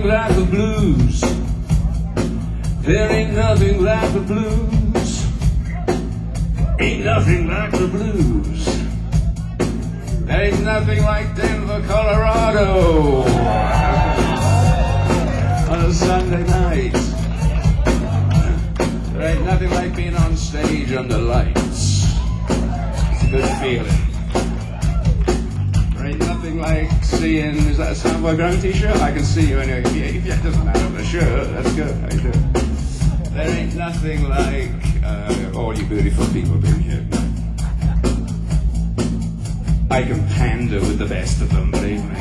like the blues. There ain't nothing like the blues. Ain't nothing like the blues. There ain't nothing like Denver, Colorado on a Sunday night. There ain't nothing like being on stage under lights. It's a good feeling. There ain't nothing like seeing, is that a Soundboy Grown t-shirt? I can see you anyway. If it doesn't matter, but sure, that's good. How you doing? There ain't nothing like all you beautiful people being here. I can pander with the best of them, believe me.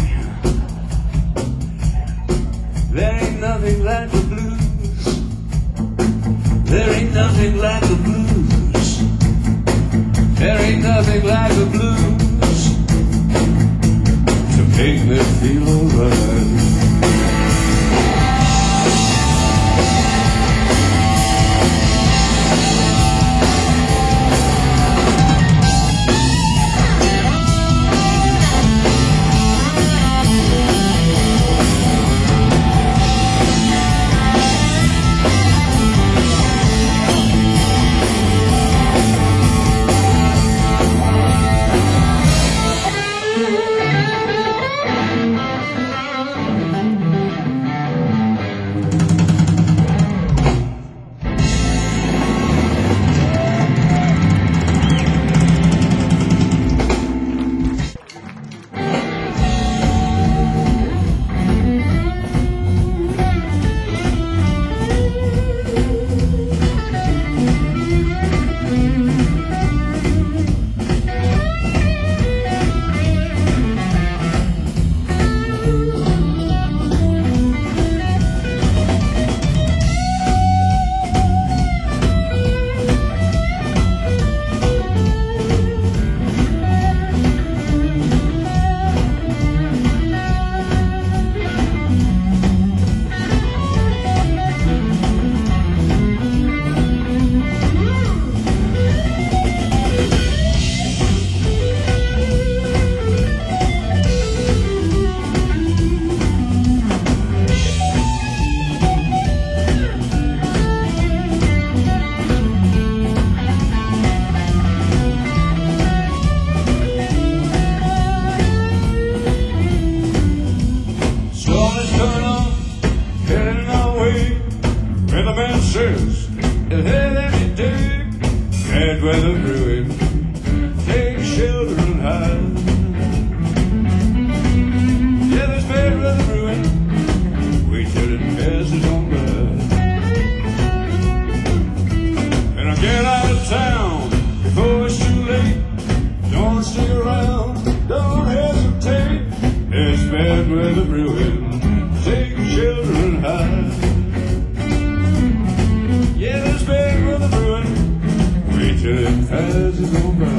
There ain't nothing like the blues. There ain't nothing like the blues. There ain't nothing like the blues to make me feel alright. Bad weather brewing, take shelter and hide. Yeah, there's bad weather brewing, wait till it passes on by. And I'll get out of town before it's too late. Don't stick around, don't hesitate. There's bad weather brewing, take shelter and hide. Yeah, there's bad weather brewing, wait till it passes on by.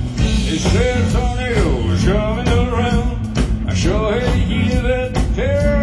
Coming around, I sure hate to hear that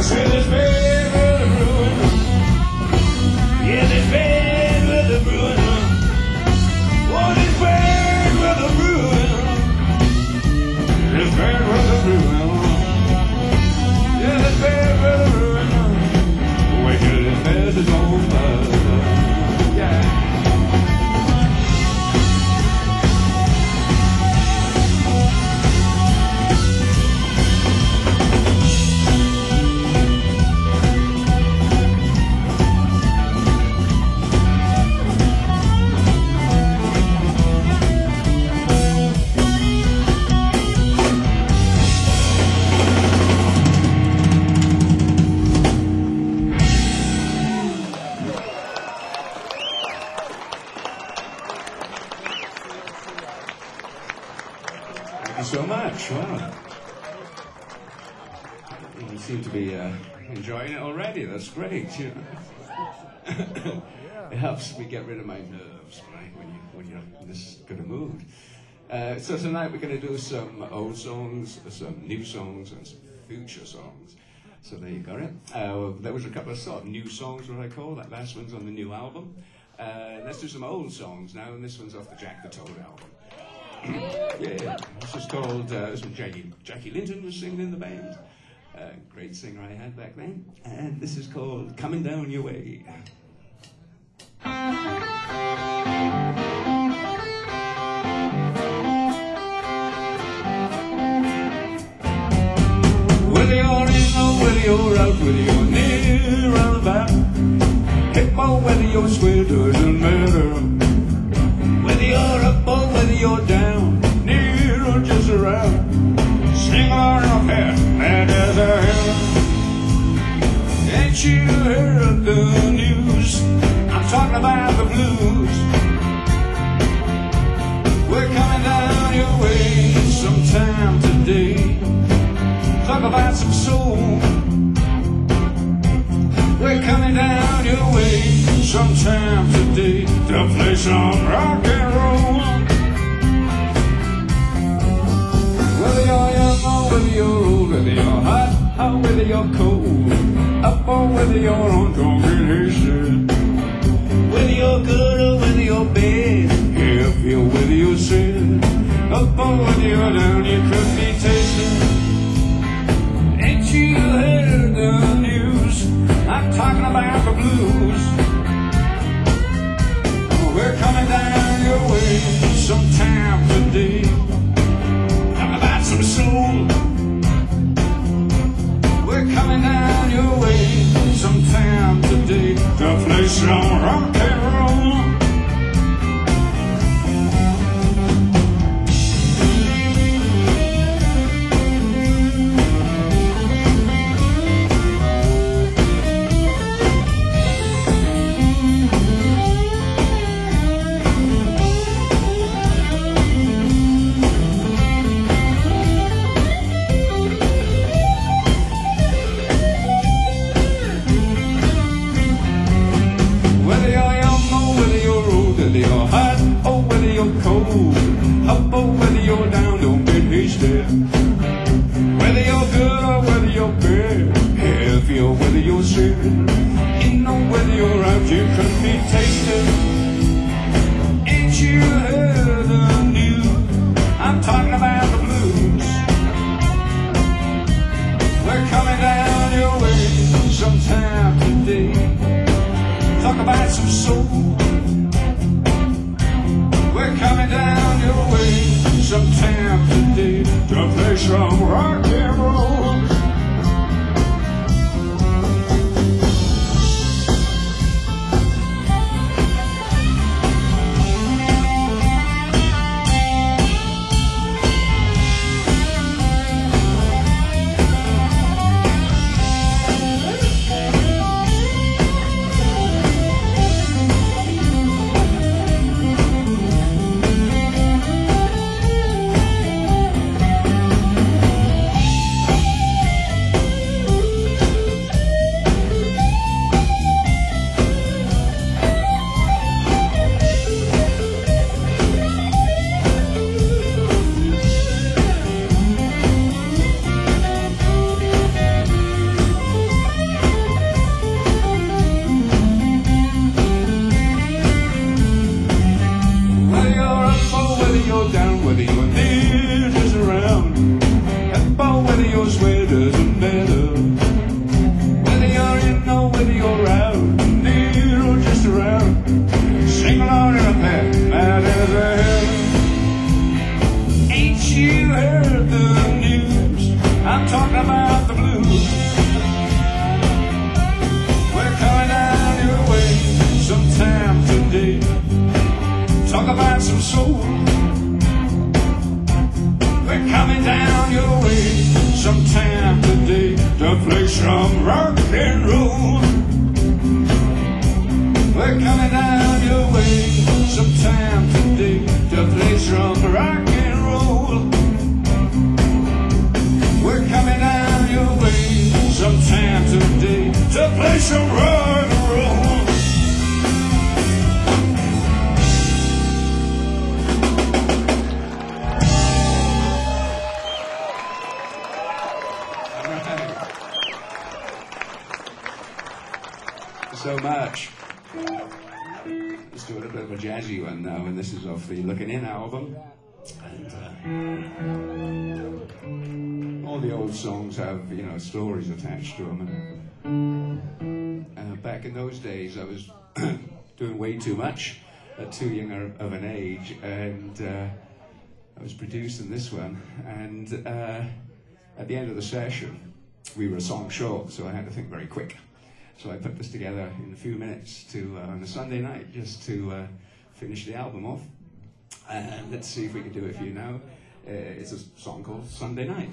said there's bad weather brewing. Yeah, there's bad weather brewing. Oh, there's bad weather brewing. There's bad weather brewing. Yeah, there's bad weather brewing. Wait till this bad is over. Yeah. So much. Wow. You seem to be enjoying it already. That's great. You know. It helps me get rid of my nerves, right? When you're in this good a mood. So tonight we're going to do some old songs, some new songs, and some future songs. So there you got it. There was a couple of sort of new songs, what I call that. Last one's on the new album. Let's do some old songs now, and this one's off the Jack the Toad album. Yeah, this is called, this was Jackie Linton was singing in the band. Great singer I had back then. And this is called Coming Down Your Way. Whether you're in or whether you're out, whether you're near or about, hey boy, whether you're square doesn't matter. Whether you're up or whether you're down, near or just around, sing along up here, that is a hell. Ain't you heard the news? I'm talking about the blues. We're coming down your way sometime today. Talk about some soul. We're coming down your way sometime today to play some rock and roll. Whether you're young or whether you're old, whether you're hot or whether you're cold, up or whether you're on congregation, whether you're good or whether you're bad, happy or whether you're sad, up or whether you're down, you could be tasting. Ain't you heard the news? I'm talking about the blues. We're coming down your way sometime today. Talk about some soul. We're coming down your way sometime today to play some rock and roll. whether your sweater doesn't matter. Whether you're in or whether you're out, near or just around, sing along in a path, mad as hell. Ain't you heard the news? I'm talking about the blues. We're coming down your way sometime today. Talk about some soul. We're coming down your way sometime today to play some rock and roll. We're coming down your way sometime today to play some rock and roll. We're coming down your way sometime today to play some rock and roll. So much. Let's do a little bit of a jazzy one now, and this is off the Looking In album. And all the old songs have, you know, stories attached to them. And back in those days, I was doing way too much at too young of an age, and I was producing this one. And at the end of the session, we were a song short, so I had to think very quick. So I put this together in a few minutes to on a Sunday night, just to finish the album off. And let's see if we can do it for you now. It's a song called Sunday Night.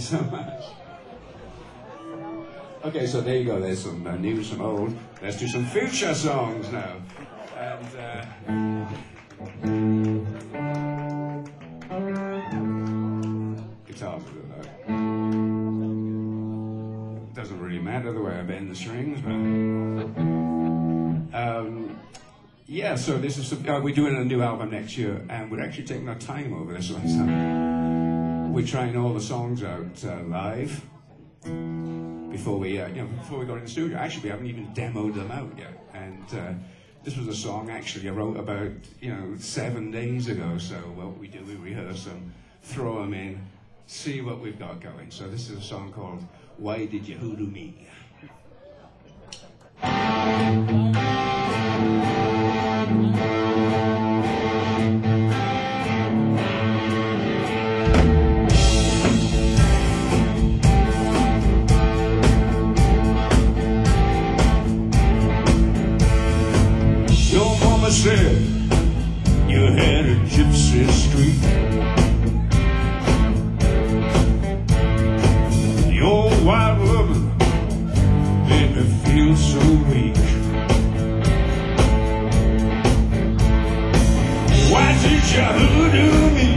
so much. Okay, so there you go. There's some new, some old. Let's do some future songs now. And guitars will do that. Doesn't really matter the way I bend the strings, but yeah. So this is we're doing a new album next year, and we're actually taking our time over this one. So we're trying all the songs out live before we before we go in the studio. Actually, we haven't even demoed them out yet, and this was a song actually I wrote about 7 days ago. So what we do, we rehearse them, throw them in, see what we've got going. So this is a song called "Why Did You Hoodoo Me?" Your mama said you had a gypsy streak. Your wild loving made me feel so weak. Why did you hoodoo me?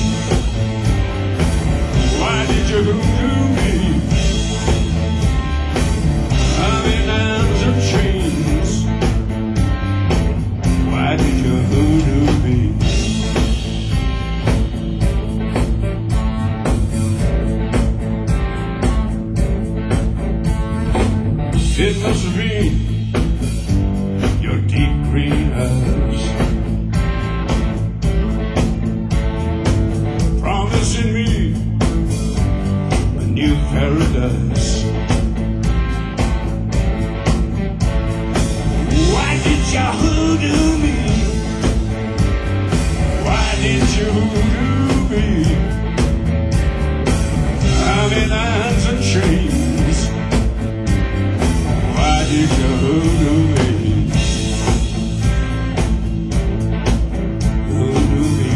Why did you hoodoo me? I'm in irons and chains. Why did you hoodoo me? It must be your deep green eyes, promising me a new paradise. Why did you hoodoo me? Why did you hoodoo me? I'm in irons and chains. Why did you hoodoo me? Hoodoo me.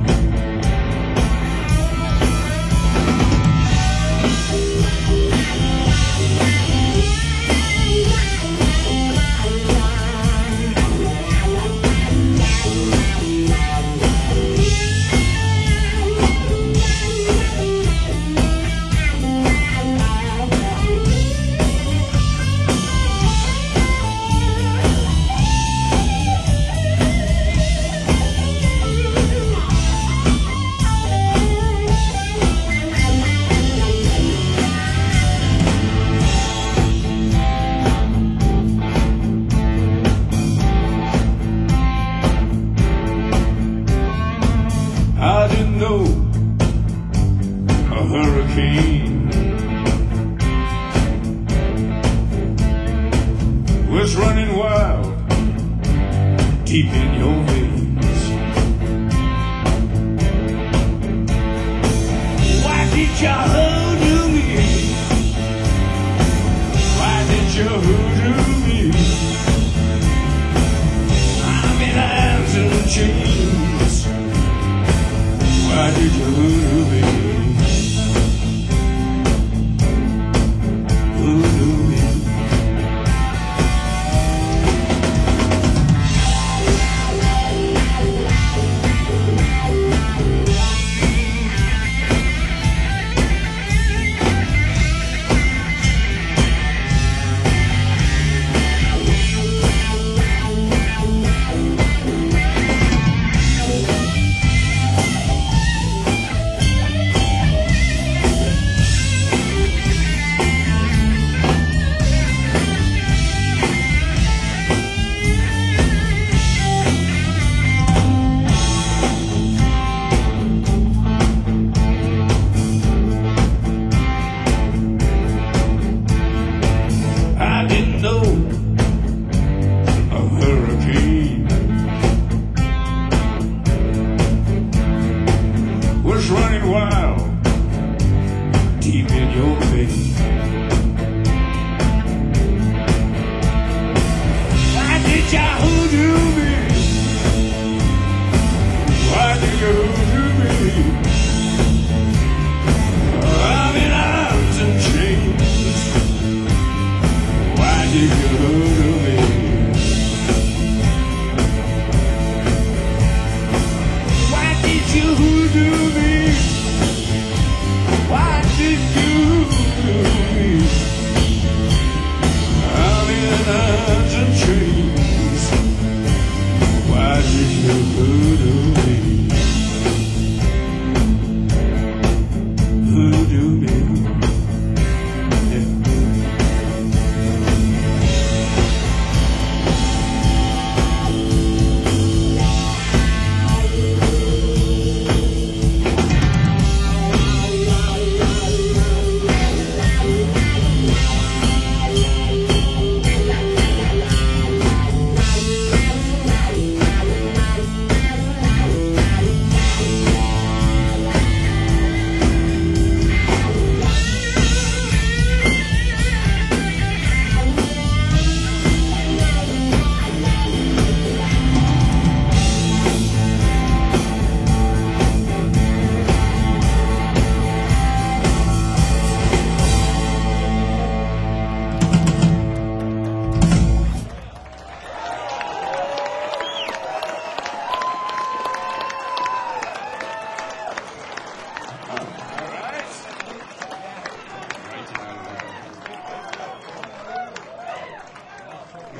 I didn't know a hurricane was running wild deep in your veins. Why did you hoodoo me? Why did you hoodoo me? I'm in irons and chains. Why did you hoodoo me? Hoodoo me.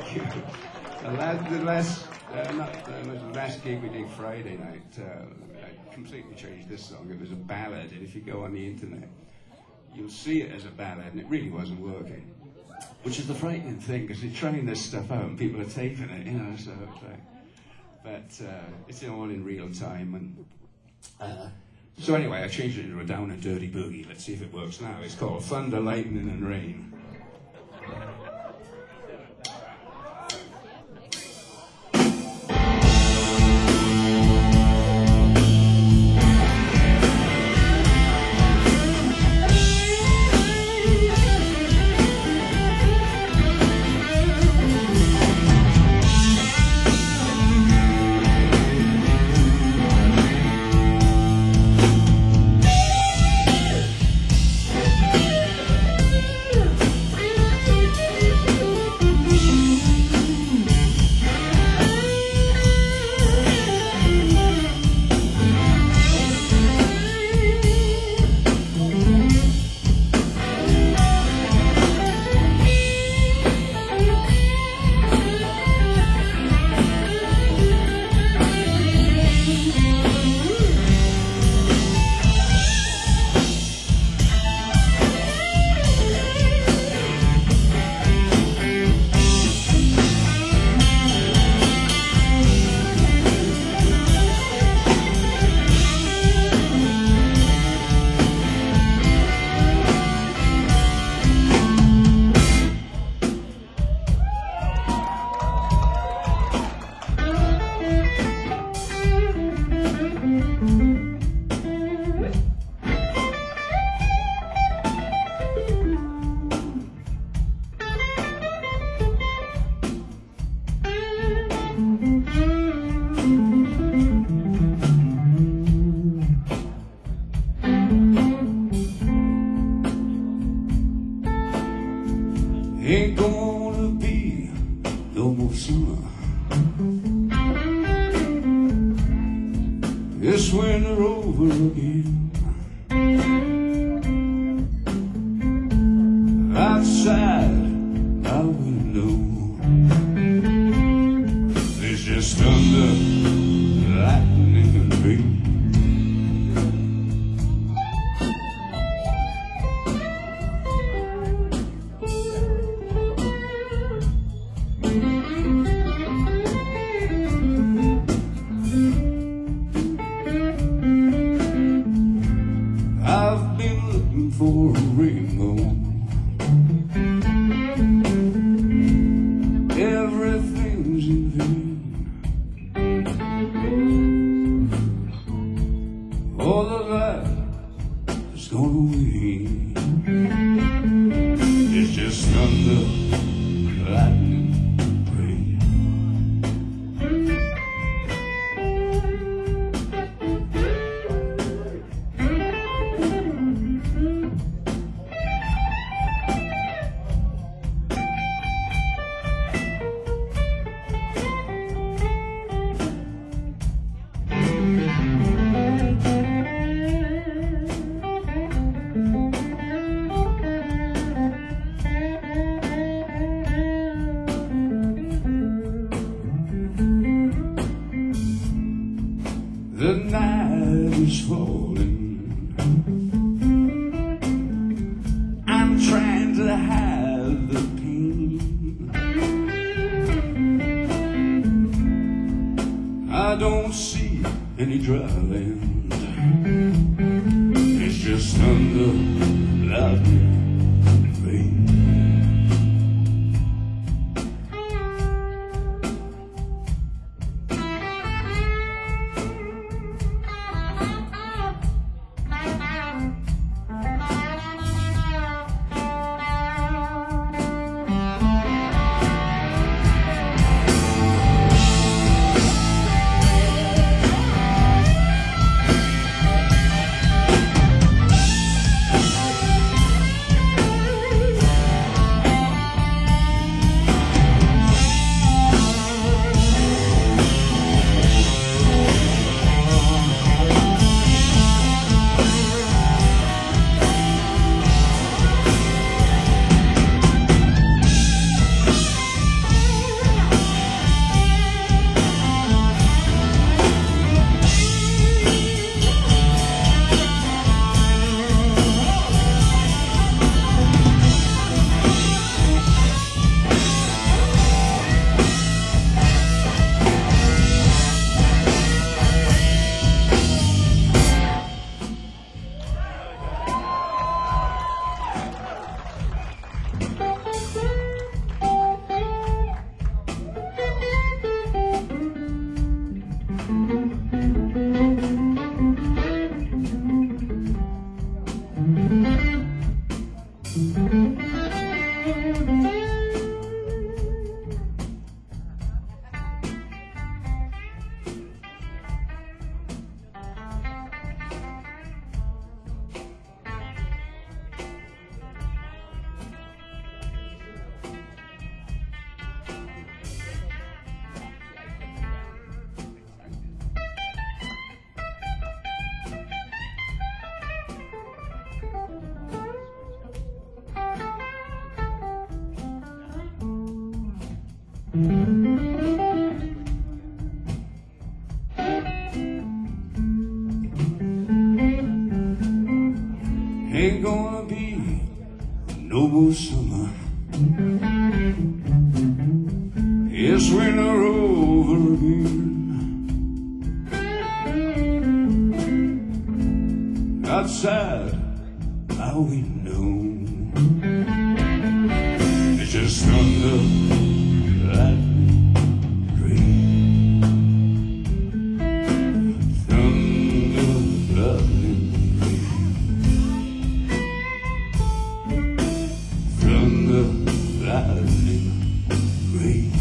The last gig we did Friday night, I completely changed this song. It was a ballad, and if you go on the internet, you'll see it as a ballad, and it really wasn't working. Which is the frightening thing, because you're trying this stuff out, and people are taking it, you know. So, but it's all in real time, and so anyway, I changed it into a down and dirty boogie. Let's see if it works now. It's called Thunder, Lightning, and Rain. Ain't gonna be no more summer. This winter over again. Outside my window, there's just thunder, lightning, and rain. I've been looking for a rainbow. Everything's in vain. All of that is gone away. It's just thunder, lightning, rain. The night is falling. I'm trying to hide the pain. I don't see any dry land. It's just thunder, lightning, and rain. Ain't gonna be no more summer. It's winter over again. Outside my window, it's just thunder, lightning, rain. Thunder, lightning, rain. Thunder, lightning, rain.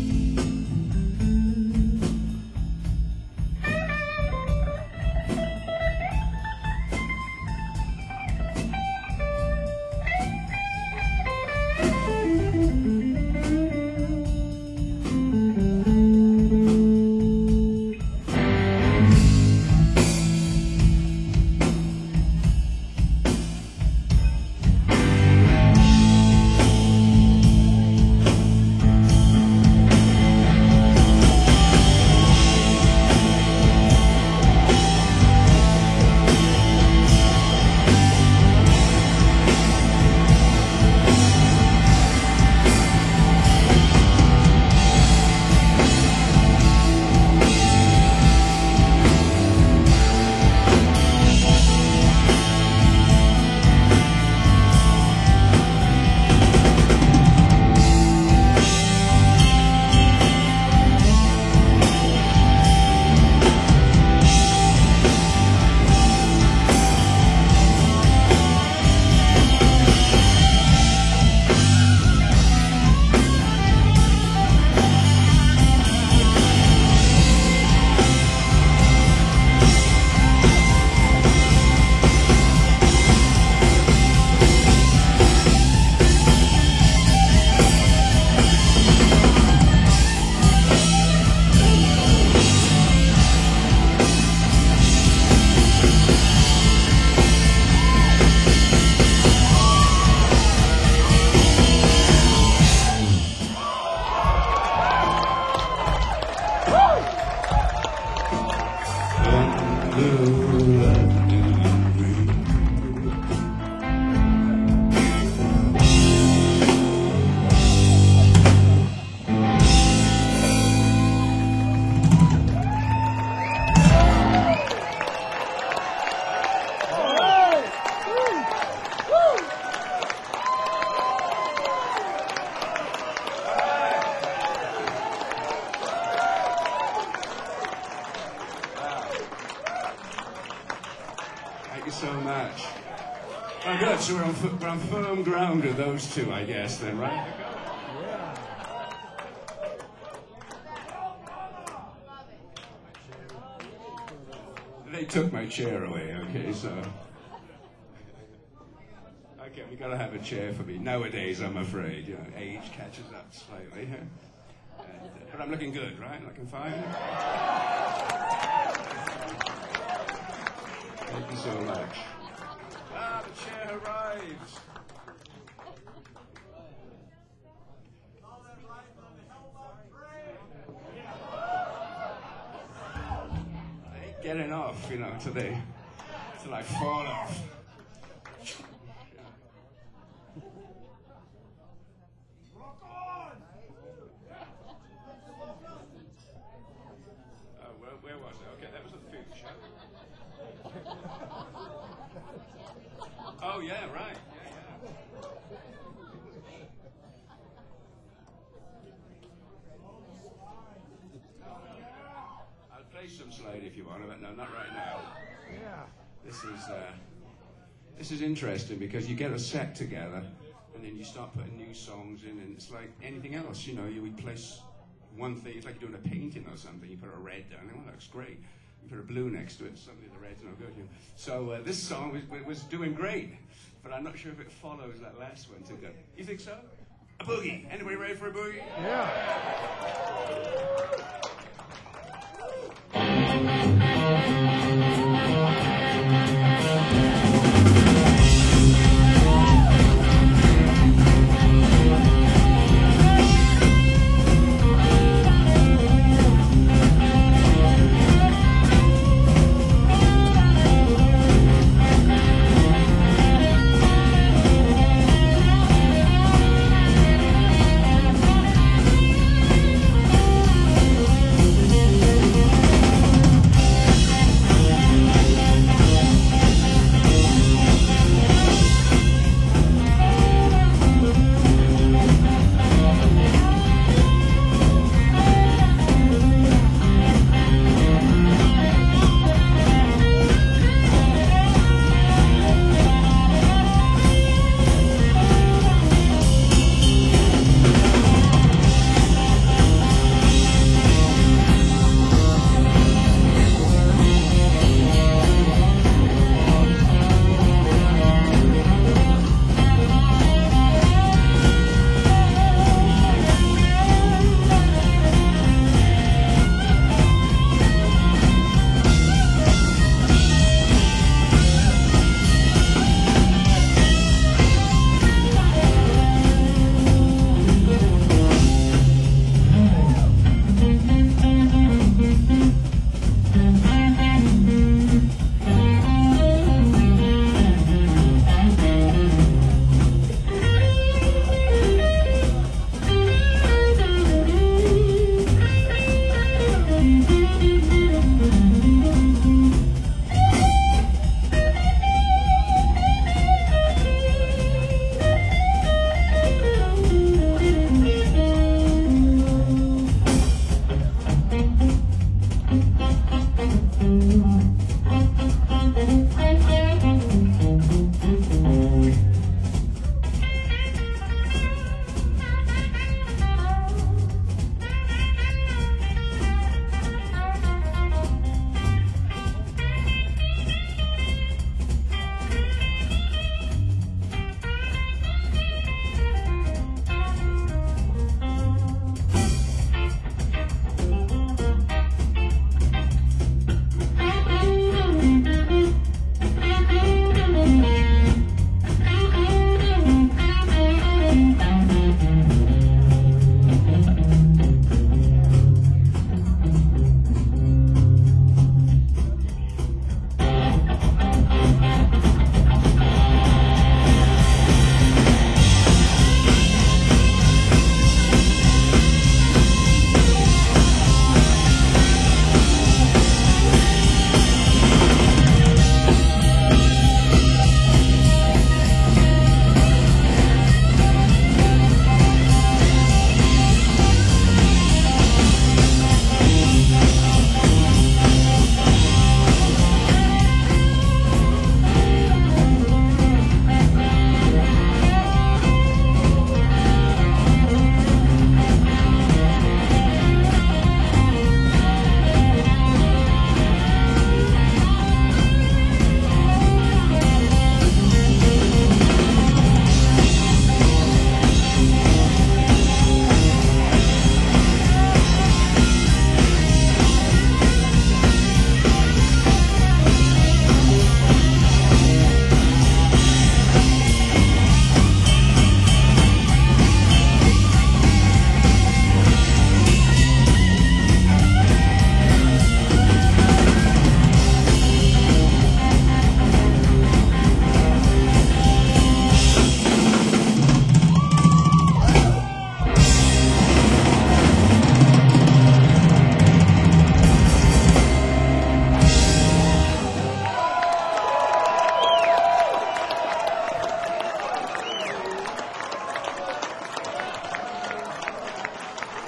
Thank you so much. Oh, good. So we're on firm ground with those two, I guess, then, right? They took my chair away, okay, so... Okay, we gotta have a chair for me. Nowadays, I'm afraid, you know, age catches up slightly. But I'm looking good, right? Looking fine? Thank you so much. Ah, the chair arrives. I ain't getting off, you know, till I fall off. Where was I? Okay, that was the food show. Oh, yeah, right. I'll play some Slade if you want, but no, not right now. Yeah. This is interesting because you get a set together and then you start putting new songs in, and it's like anything else, you know, you replace one thing. It's like you're doing a painting or something. You put a red down, and it looks great. You put a blue next to it, suddenly the red's no good. You know? So this song was doing great, but I'm not sure if it follows that last one. You think so? A boogie. Anybody ready for a boogie?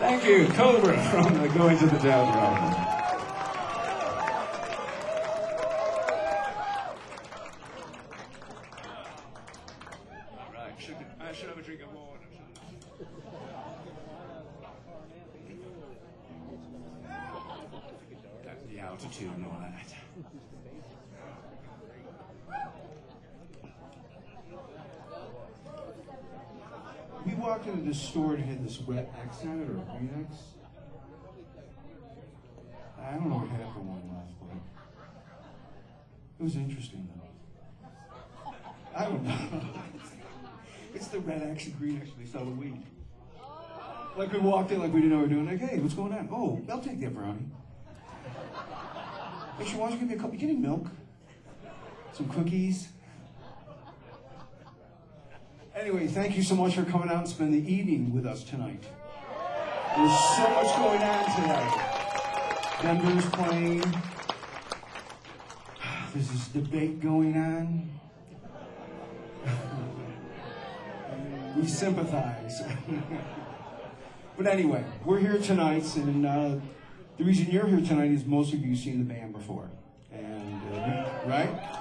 Thank you, Cobra from the Going to the Jazz album. All right, I should have a drink of water. The altitude and all that. We walked into this store and had this red X on it, or a green X. I don't know what happened one last, but it was interesting though. I don't know. It's the red X and green X when they sell the weed. Like we walked in like we didn't know what we were doing. Like, hey, what's going on? Oh, I'll take that brownie. Hey, why don't you give me a cup? You get any milk? Some cookies? Anyway, thank you so much for coming out and spending the evening with us tonight. There's so much going on tonight. Denver's playing. There's this debate going on. We sympathize. But anyway, we're here tonight, and the reason you're here tonight is most of you have seen the band before. And, right?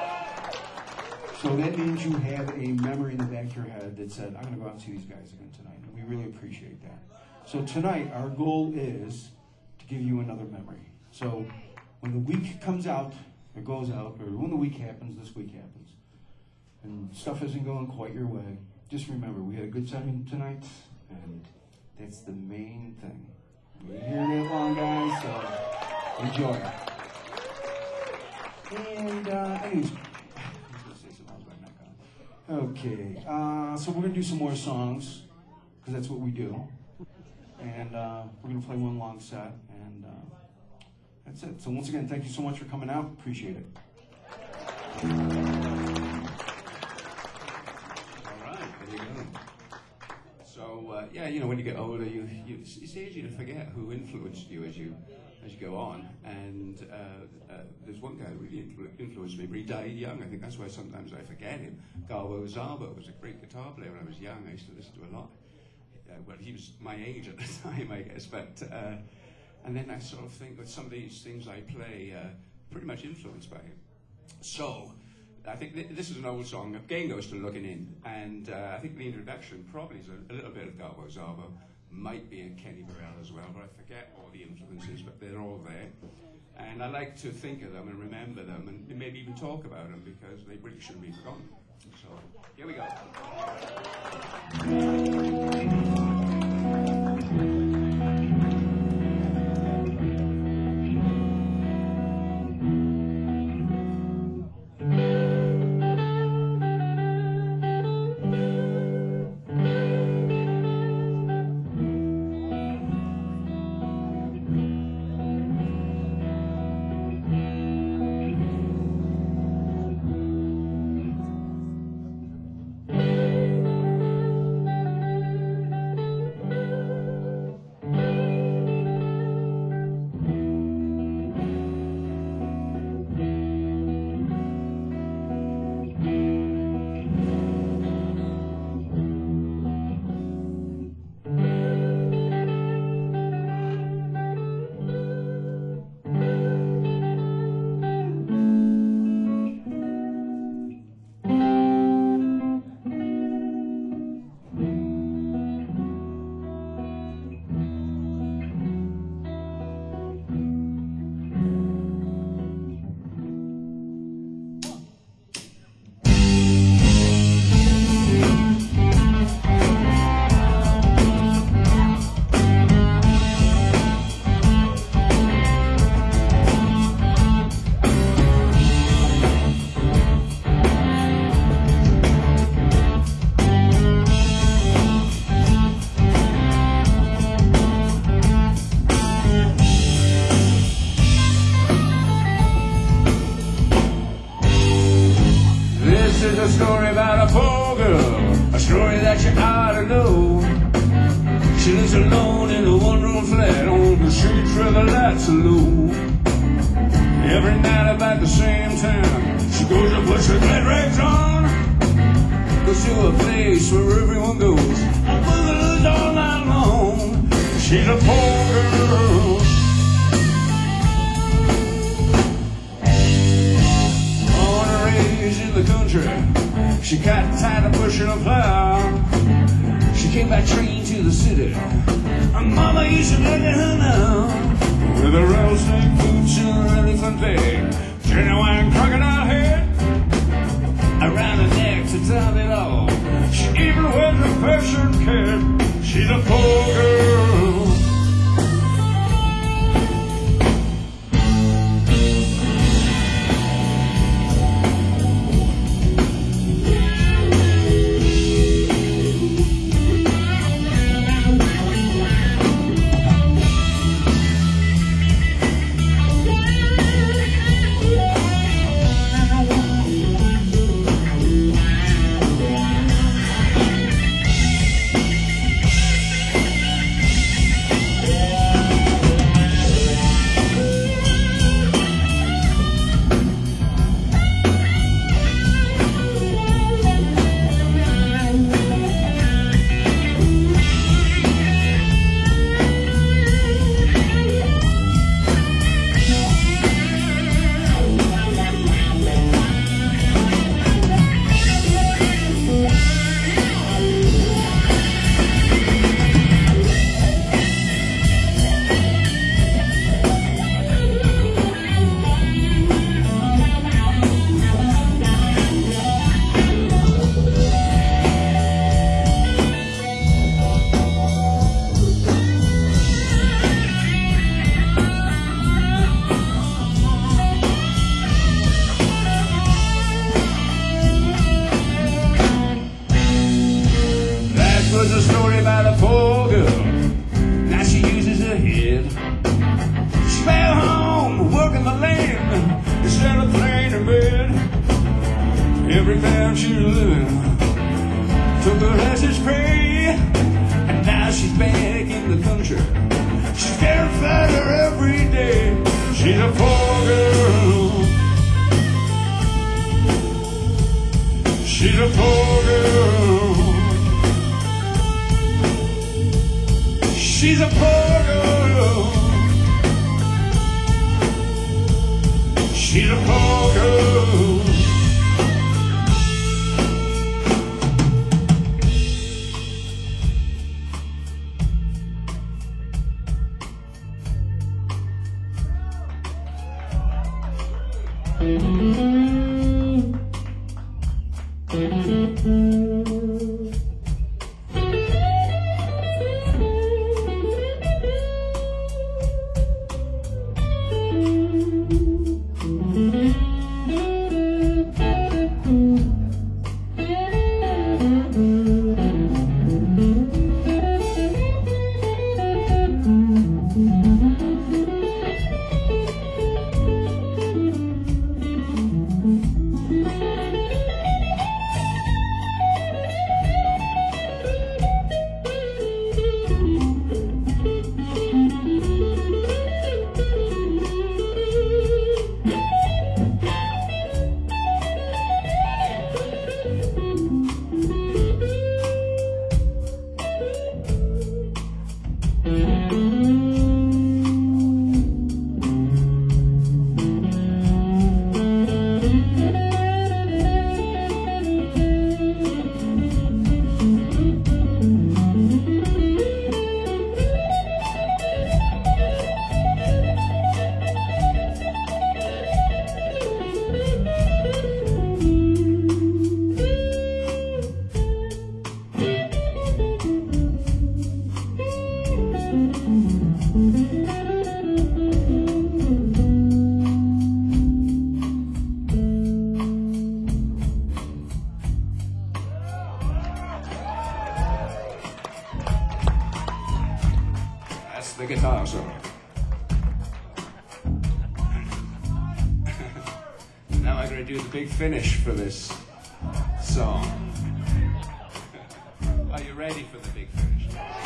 So that means you have a memory in the back of your head that said, I'm going to go out and see these guys again tonight. And we really appreciate that. So tonight, our goal is to give you another memory. So when the week comes out, or goes out, or when the week happens, this week happens, and stuff isn't going quite your way, just remember, we had a good time tonight, and that's the main thing. We're here that long, guys, so enjoy it. And anyways, okay, so we're going to do some more songs, because that's what we do. And we're going to play one long set, and that's it. So once again, thank you so much for coming out. Appreciate it. All right, there you go. So, yeah, you know, when you get older, it's easy to forget who influenced you as you go on. And there's one guy who really influenced me, but he died young. I think that's why sometimes I forget him. Garbo Zabo was a great guitar player when I was young. I used to listen to a lot. Well, he was my age at the time, I guess. But and then I sort of think that some of these things I play pretty much influenced by him. So I think this is an old song. Again goes to Looking In. And I think the introduction probably is a little bit of Garbo Zabo. Might be a Kenny Burrell as well, but I forget all the influences, but they're all there. And I like to think of them and remember them and maybe even talk about them because they really shouldn't be forgotten. So, here we go. A story about a poor girl, a story that you ought to know. She lives alone in a one-room flat on the streets where the lights are low. Every night about the same time, she goes and puts her glad rags on. Goes to a place where everyone goes and boogaloo's all night long. She She's a poor girl. Born and raised in the country, she got tired of pushing a plow. She came by train to the city. Her mama used to look at her now with her rattlesnake boots and her elephant leg, genuine crocodile head around her neck to top it all. She even wears a Persian kid. She's a poor girl. Was a story about a poor girl. Now she uses her head. She fell home working the land instead of playing in bed. Every pound she was living took her as its pay, and now she's back in the country. She's getting fatter every day. She's a poor girl. She's a poor girl. She's a poor girl. She's a poor girl. The guitar solo. Now I'm going to do the big finish for this song. Are you ready for the big finish?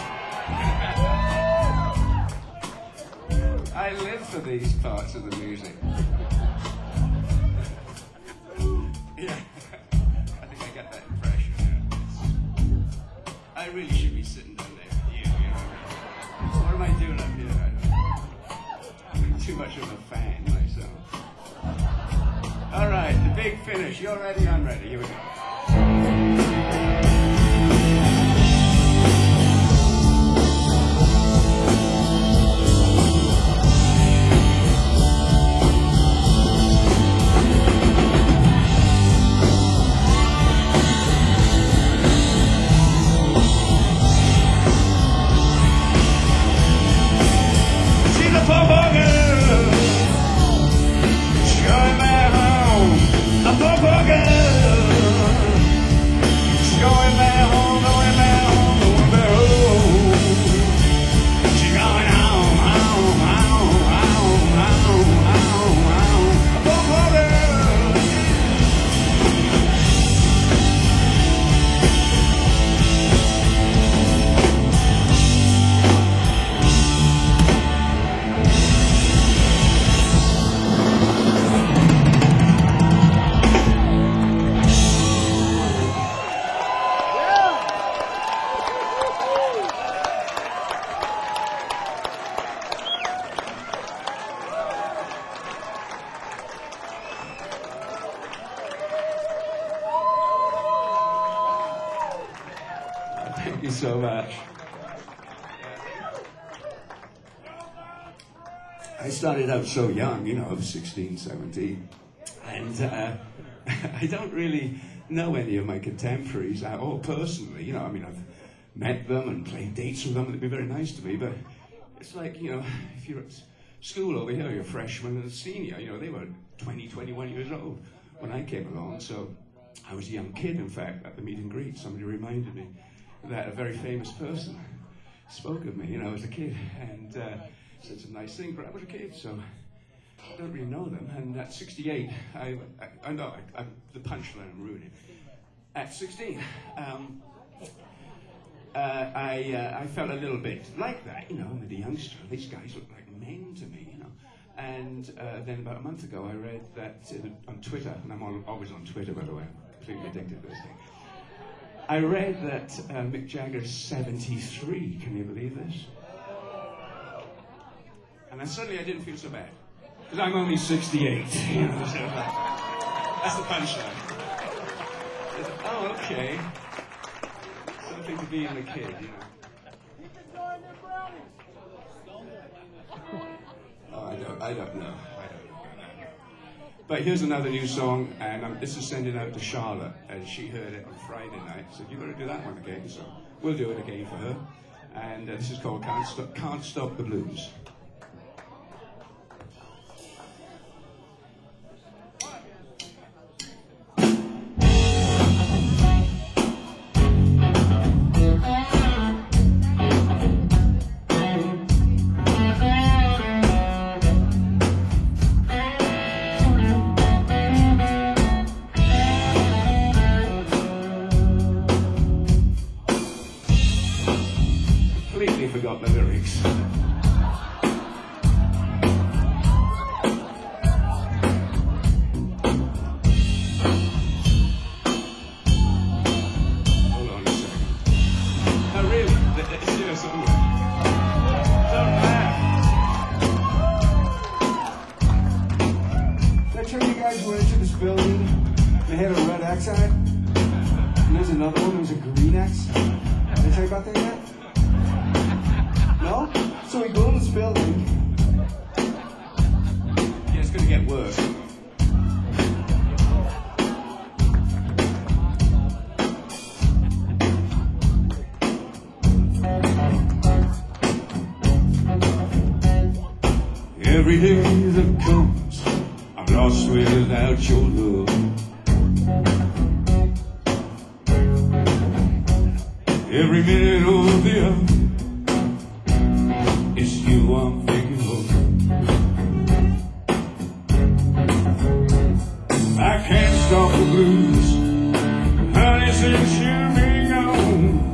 I live for these parts of the music. Yeah, I think I get that impression. Yeah. I really should be sitting down there with you, you know. What am I much of a fan myself. All right, the big finish. You're ready, I'm ready. Here we go. Thank you so much. I started out so young, you know, I was 16, 17, and I don't really know any of my contemporaries at all personally. You know, I mean, I've met them and played dates with them, and they'd be very nice to me, but it's like, you know, if you're at school over here, you're a freshman and a senior, you know, they were 20, 21 years old when I came along, so I was a young kid, in fact, at the meet and greet. Somebody reminded me that a very famous person spoke of me, you know, as a kid, and said some nice things, but I was a kid, so I don't really know them. And at 68, I know the punchline I'm ruining. At 16, I felt a little bit like that, you know, I'm a youngster. These guys look like men to me, you know. And then about a month ago, I read that on Twitter, and I'm always on Twitter, by the way, I'm completely addicted to this thing. I read that Mick Jagger's 73. Can you believe this? And then suddenly I didn't feel so bad, because I'm only 68. You know, so that's the punchline. Oh, okay. Something to being a kid, you know. Oh, I don't know. But here's another new song, and this is sending out to Charlotte, and she heard it on Friday night. Said, "You got to do that one again." So we'll do it again for her. And this is called "Can't Stop the Blues." Completely forgot the lyrics. Hold on a second. Oh, really? It's here somewhere. Don't laugh. Did I tell you guys went into this building? They had a red X on it. And there's another one. There was a green X. Did I tell you about that yet? No? So we go in this building. Yeah, it's going to get worse. Every day that comes, I'm lost without your love. Every minute of the hour, it's you I'm thinking of. I can't stop the blues, honey, since you've been gone.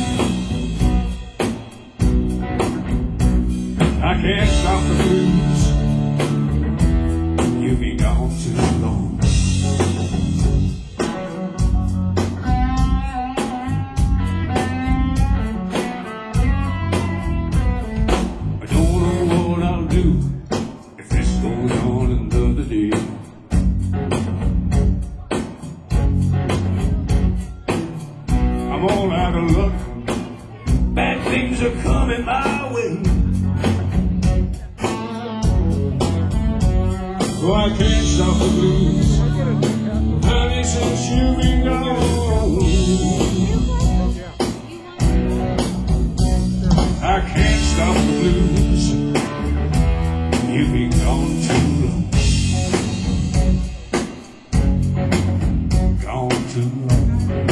I can't stop the blues, you've been gone too long. I don't know way. Oh, I can't stop the blues, honey, since you've been gone. I can't stop the blues, you've been gone too long. Gone too long.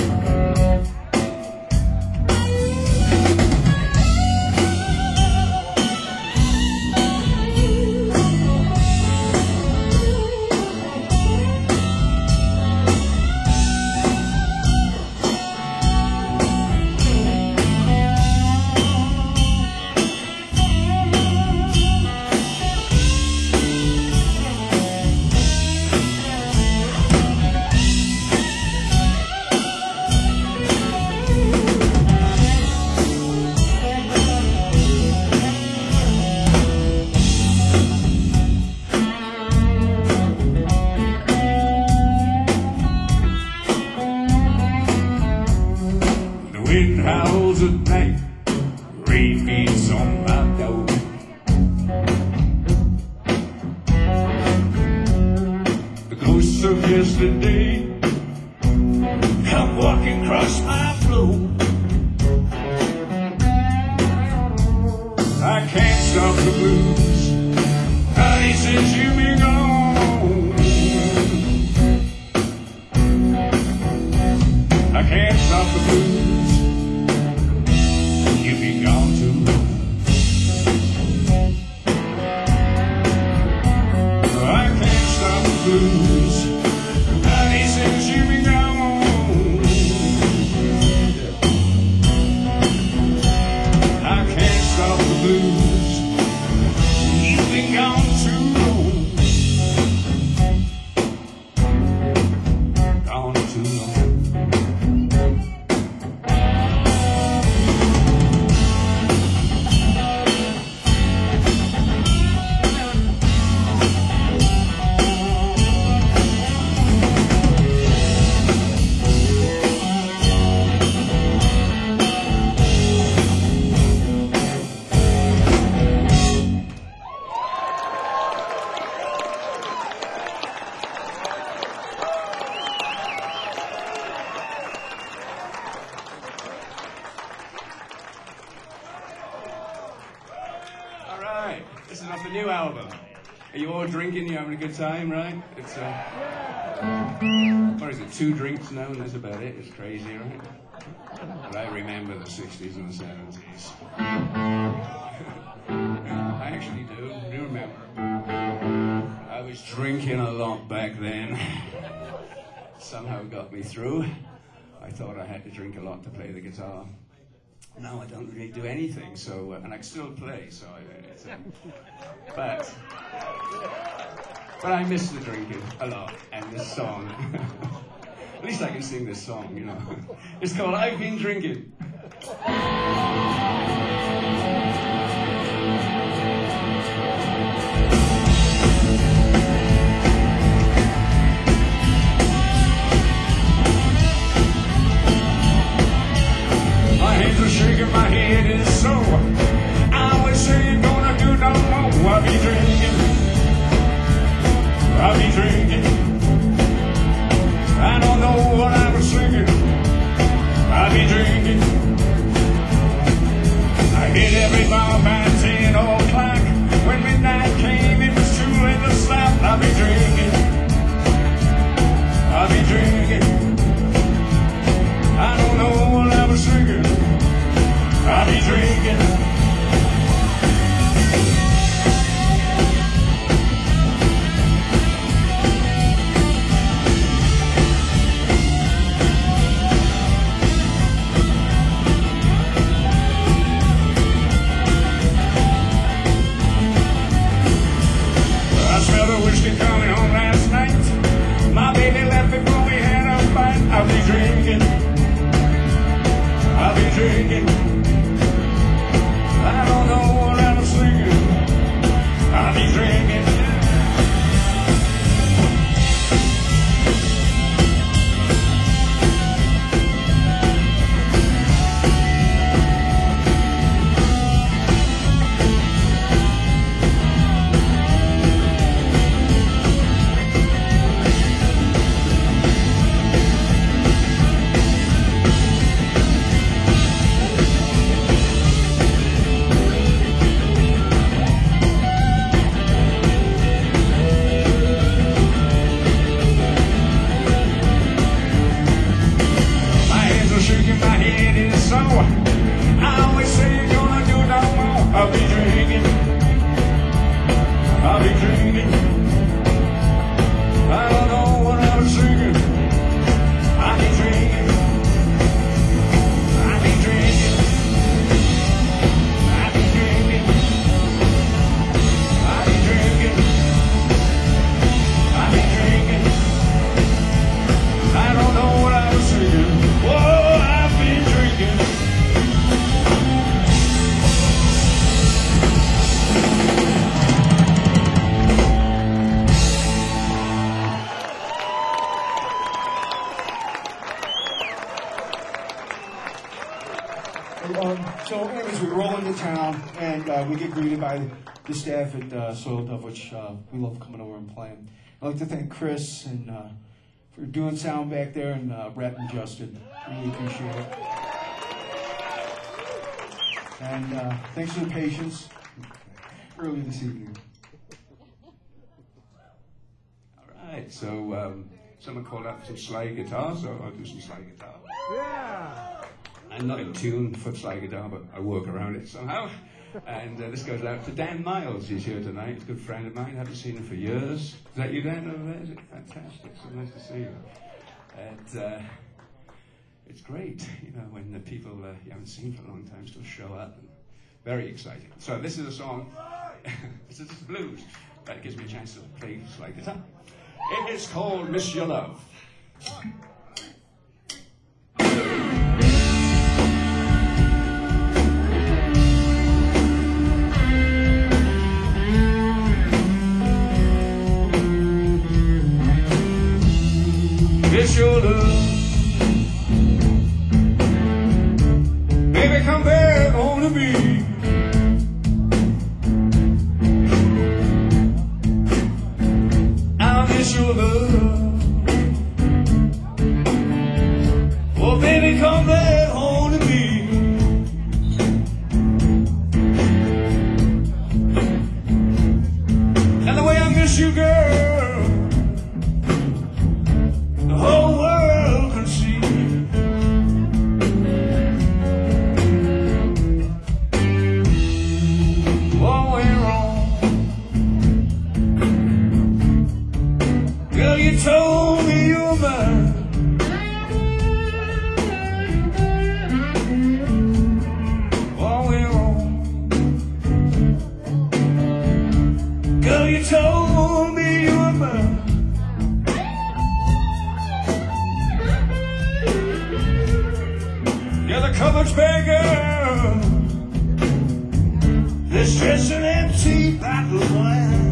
Wind howls at night, rain beats on my door. The ghosts of yesterday come walking across my floor. I can't stop the blues, honey, since you've been gone. I can't stop the blues, you've been gone too long. I can't stop the blues, honey, since you've been gone. I can't stop the blues, you've been gone too long. Gone too long. This is off the new album. Are you all drinking? You having a good time, right? It's what is it? 2 drinks now, and that's about it. It's crazy, right? But I remember the 60s and the 70s. I actually do remember. I was drinking a lot back then. Somehow got me through. I thought I had to drink a lot to play the guitar. No, I don't really do anything, so, and I still play, so but I miss the drinking a lot, and this song. At least I can sing this song, you know. It's called I've Been Drinking. Shaking, my head is sore. I was saying gonna do no more. I'll be drinking, I'll be drinking. I don't know what I was thinking. I'll be drinking. I hit we get greeted by the staff at Soil Dove, which we love coming over and playing. I'd like to thank Chris and for doing sound back there, and Brett and Justin. Really appreciate it. And thanks for the patience early this evening. All right, so someone called out for some slide guitar, so I'll do some slide guitar. Yeah. I'm not in tune for slide guitar, but I work around it somehow. And this goes out to Dan Miles. He's here tonight. A good friend of mine. Haven't seen him for years. Is that you, Dan, over there? Is it fantastic? So nice to see you. And it's great, you know, when the people you haven't seen for a long time still show up. And very exciting. So this is a song. This is blues. That gives me a chance to play slide guitar. It is called Miss Your Love. Miss your love, baby, come back home to me. I miss your love, oh baby, come back home to me. And the way I miss you, girl, the whole world can see. What went wrong? Girl, you told me you were mine. What went wrong? Girl, you told me you were mine. You're the cupboard's beggar. There's just an empty bottle of wine.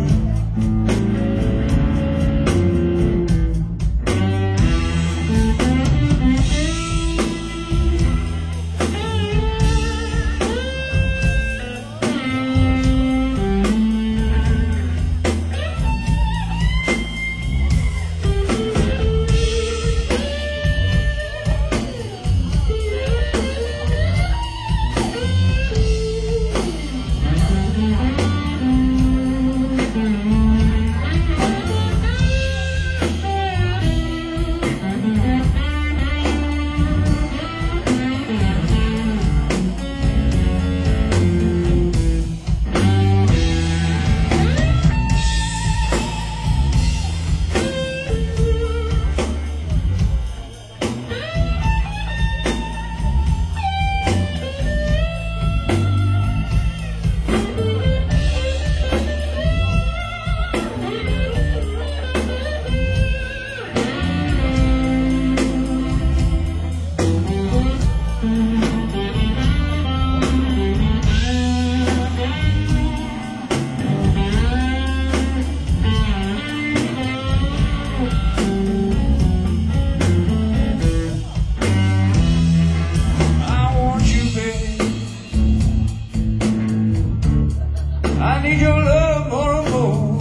I need your love more and more.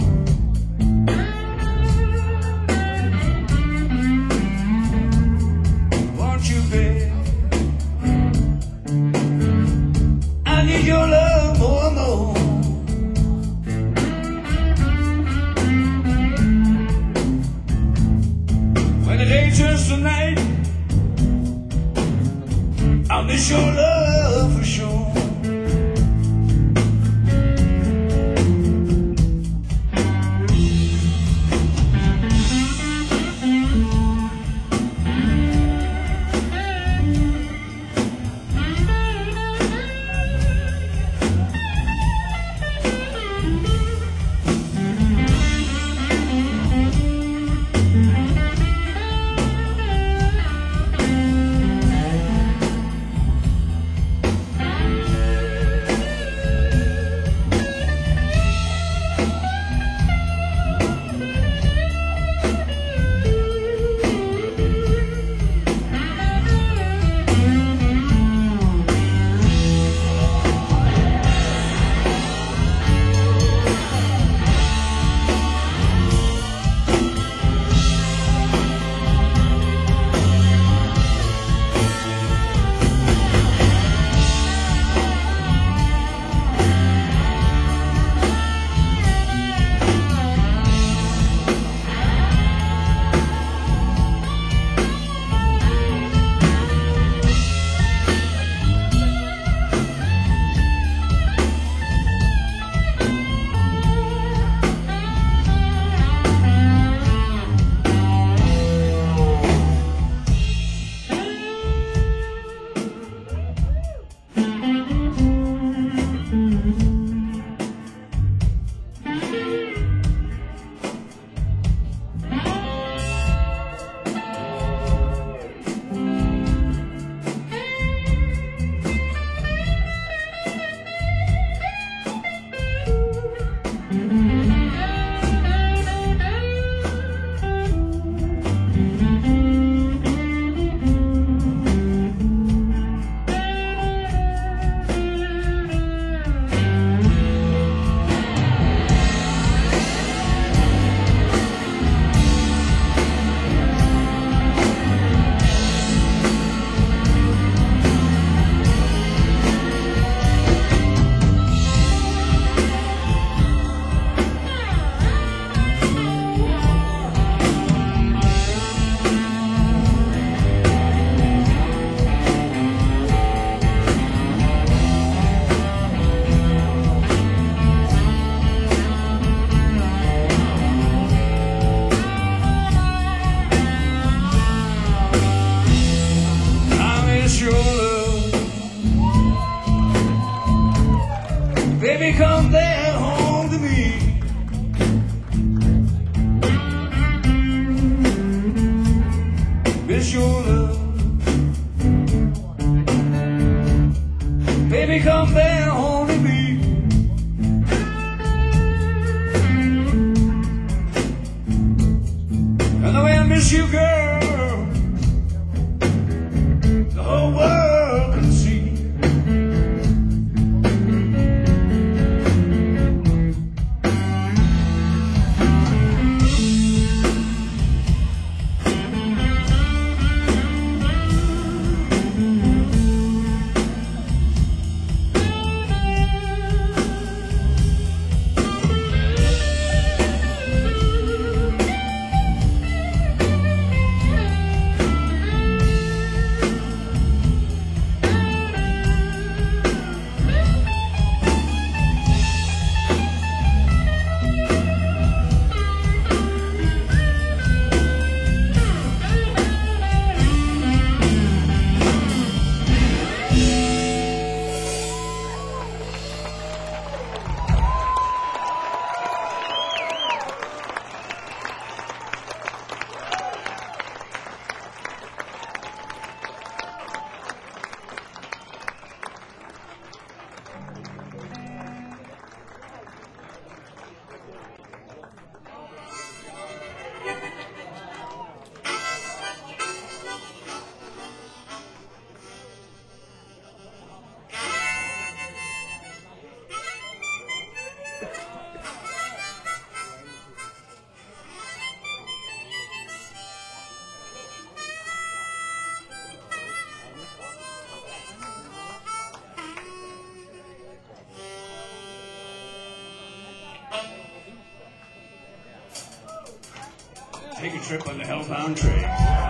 Won't you, babe? I need your love more and more. When the day turns to night, I'll miss your love for sure. come back home to me. Miss your love. Baby, come back home to me. And the way I miss you, girl, the whole world can see. Take a trip on the Hellbound train.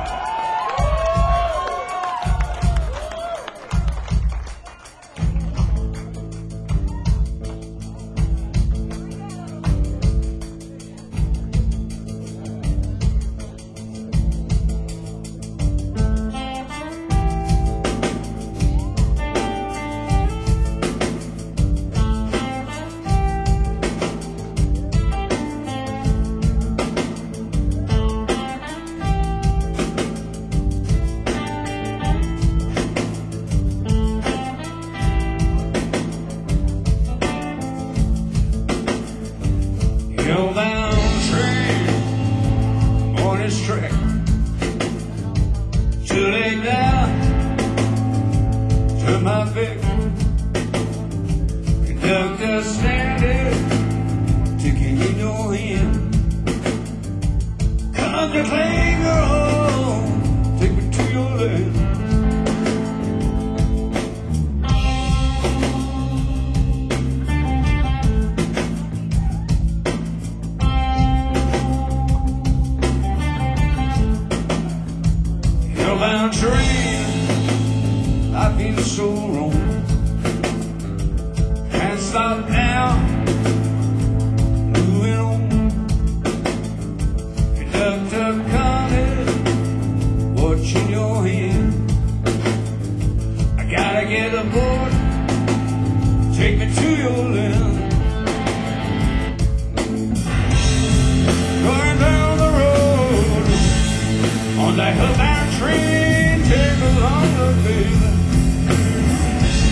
Hellbound train on its track to lay down to my back. Conductor standing, ticket in your hand. Come to claim your own, take me to your land. Hellbound train, I've been so wrong. Can't stop now, moving on. Conductor coming, watching your hand. I gotta get aboard, take me to your land. Going down the road on that Hellbound train, take a longer, baby.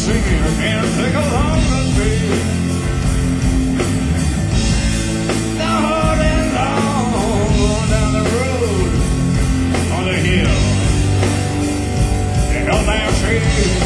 see me again, take a longer trip. Now holding on down the road, on the hill, the hellbound tree.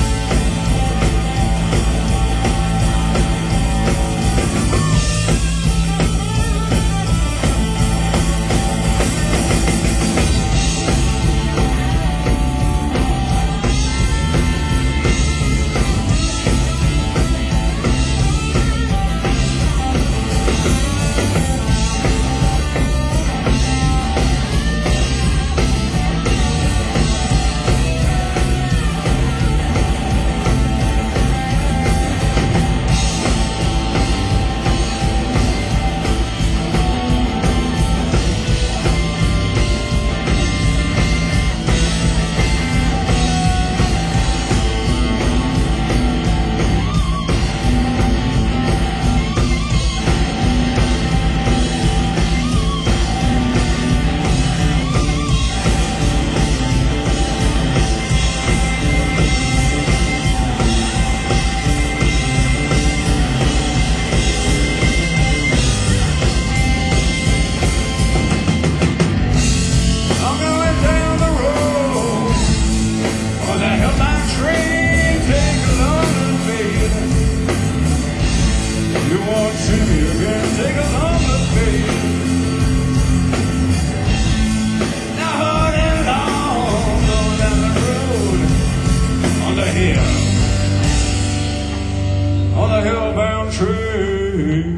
On the hellbound train.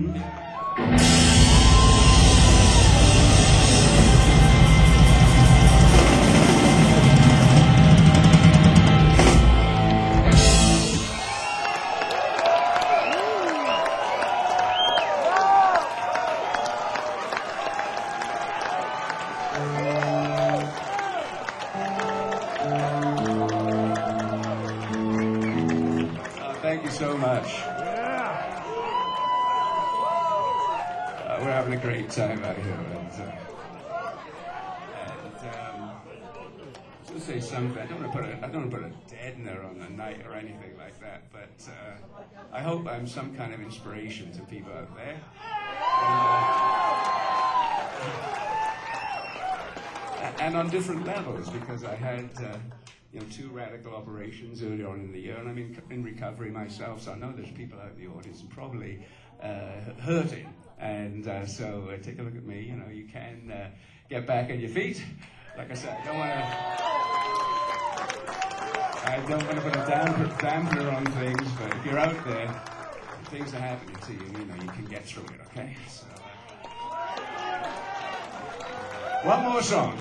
Thank you so much. We're having a great time out here. To say something, I don't want to put a deadener on the night or anything like that, but I hope I'm some kind of inspiration to people out there. And on different levels, because I had 2 radical operations earlier on in the year, and I'm in recovery myself, so I know there's people out in the audience and probably hurting. And so take a look at me. You can get back on your feet. Like I said, I don't want to put a damper on things, but if you're out there, if things are happening to you, you can get through it. Okay. So, one more song.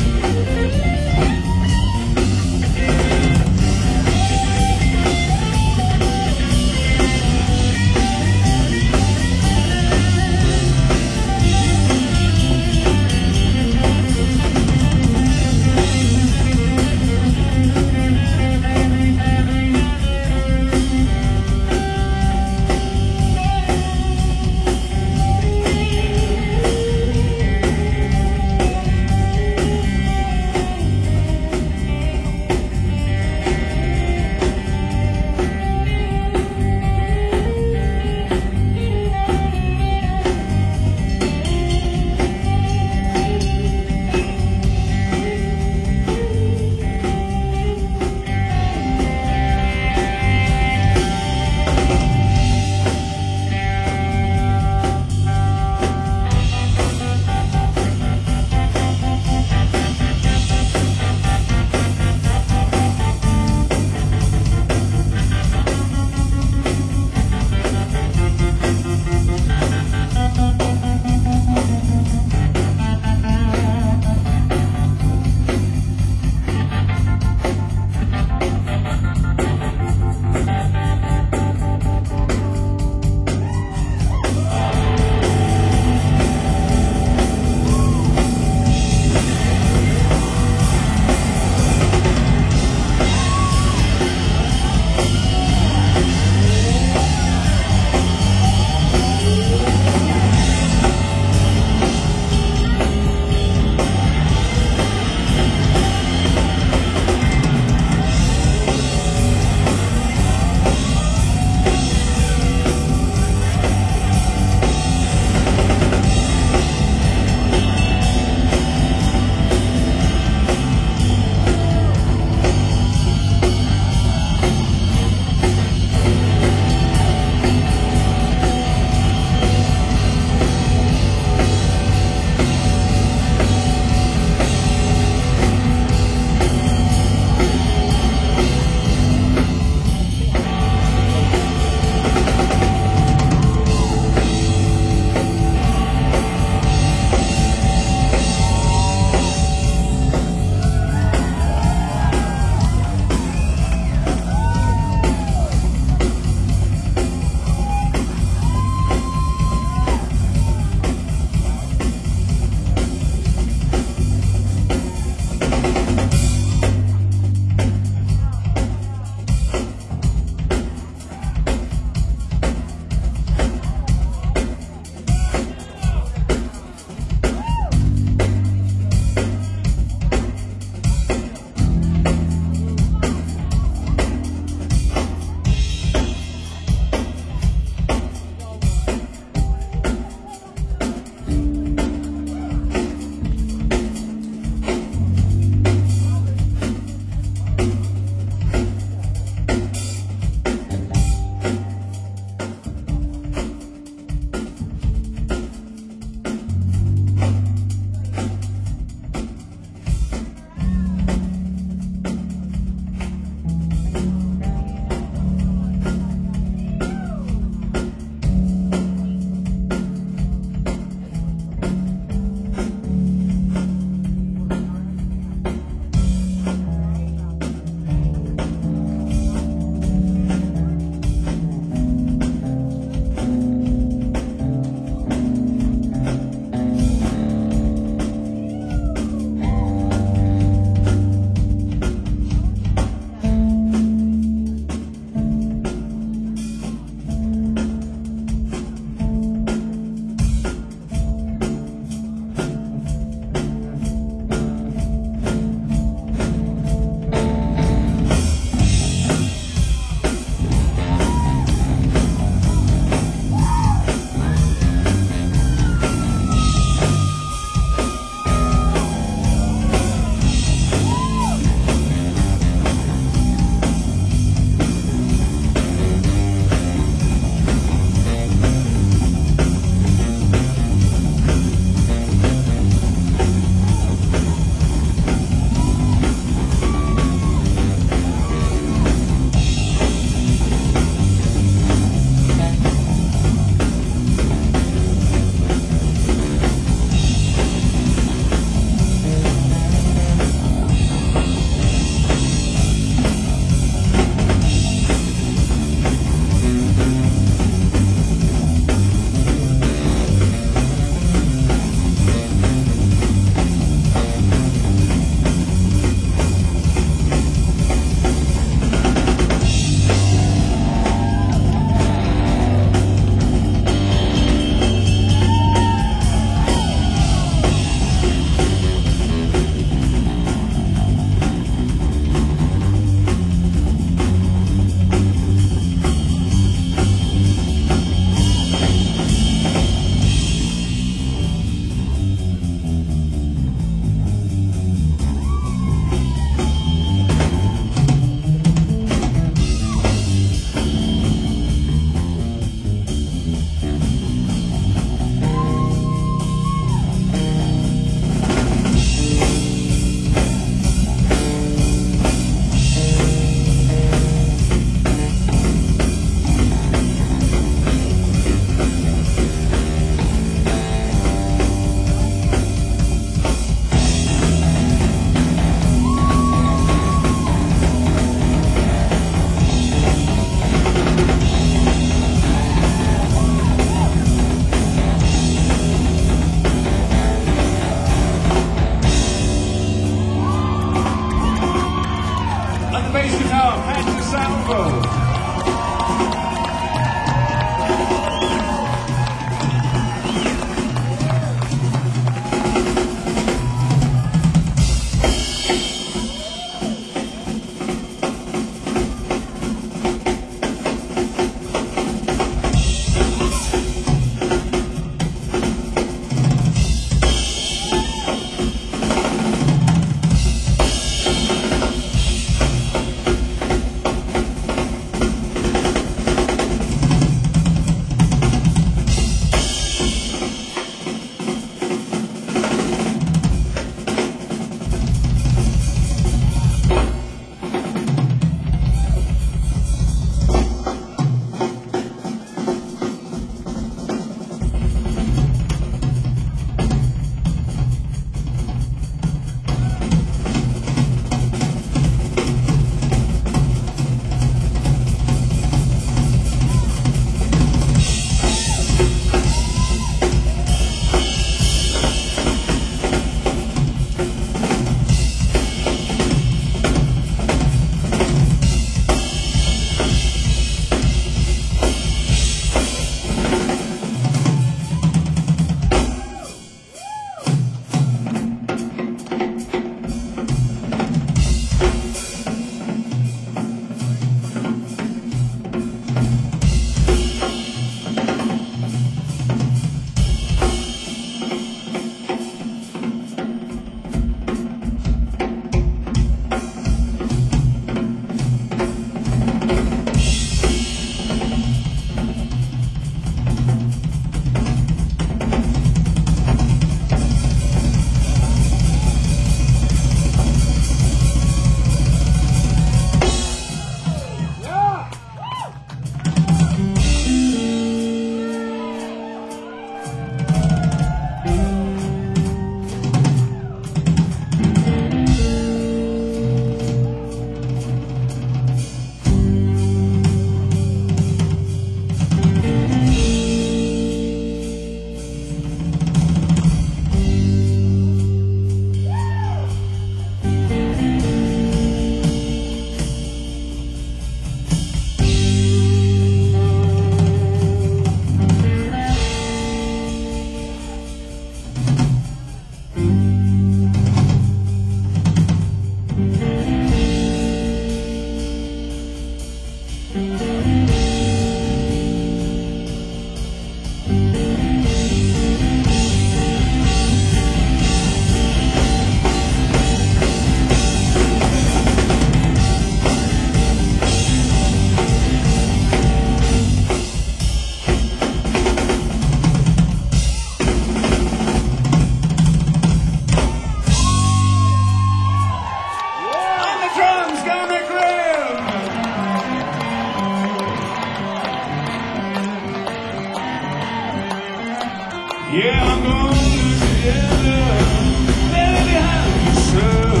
Yeah, I'm going to Louisiana, lay behind the sun.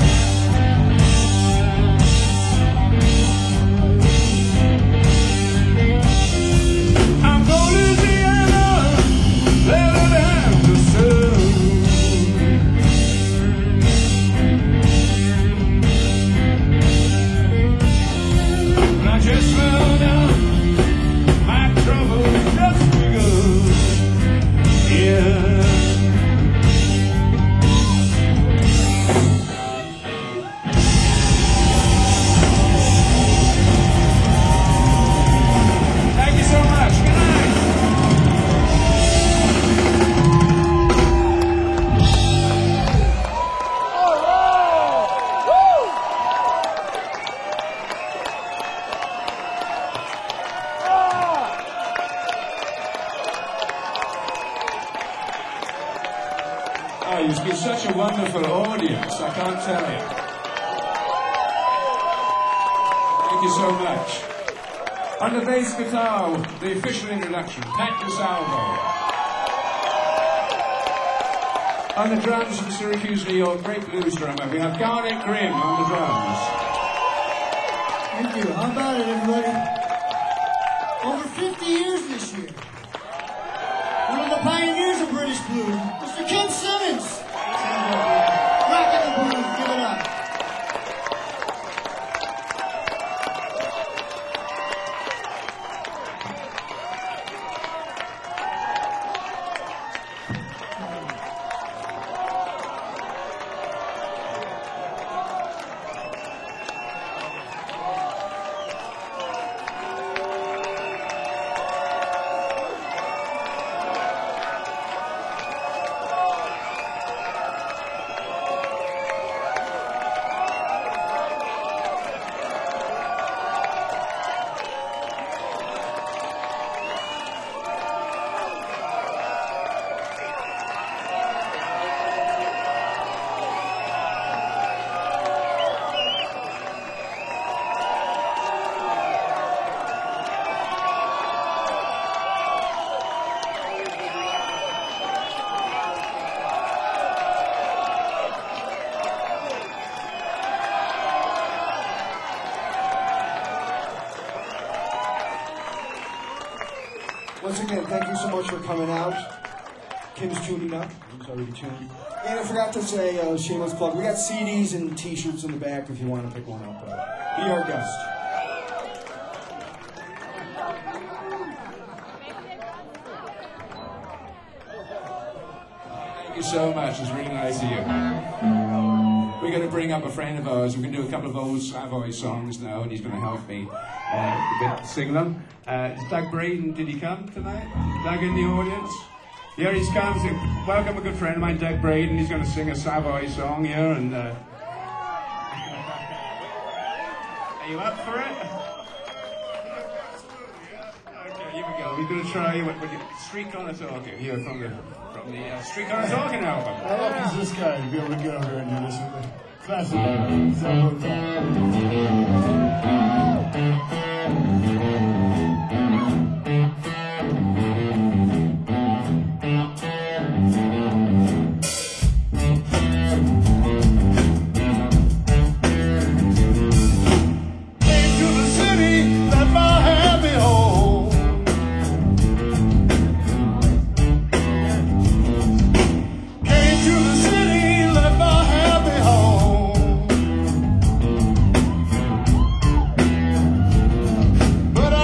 I'm going to Louisiana, lay behind the sun. And I just found out my trouble just begun. Yeah. Thank you so much. Good night. Oh, you've got such a wonderful audience, I can't tell you. Thank you so much. On the bass guitar, the official introduction, Pat DeSalvo. On the drums from Syracuse, New York, great blues drummer, we have Garnet Grimm on the drums. Thank you. How about it, everybody? Over 50 years this year. One of the pioneers of British blues, Mr. Ken Simmons. Rockin' the blues, give it up. Once again, thank you so much for coming out. Kim's tuning up. He's already tuned. And I forgot to say, shameless plug, we got CDs and t-shirts in the back if you want to pick one up. Be our guest. Thank you so much. It's really nice of you. We're going to bring up a friend of ours. We're going to do a couple of old Savoy songs now, and he's going to help me sing them. Doug Braden, did he come tonight? Doug in the audience? Yeah, he's come. So welcome a good friend of mine, Doug Braden. He's going to sing a Savoy song here, and are you up for it? Okay, here we go. We're going to try Streak on a Talking here from the Streak on a Talking album. How lucky is this guy to be able to get over here and do this with me? Classic. Savoy But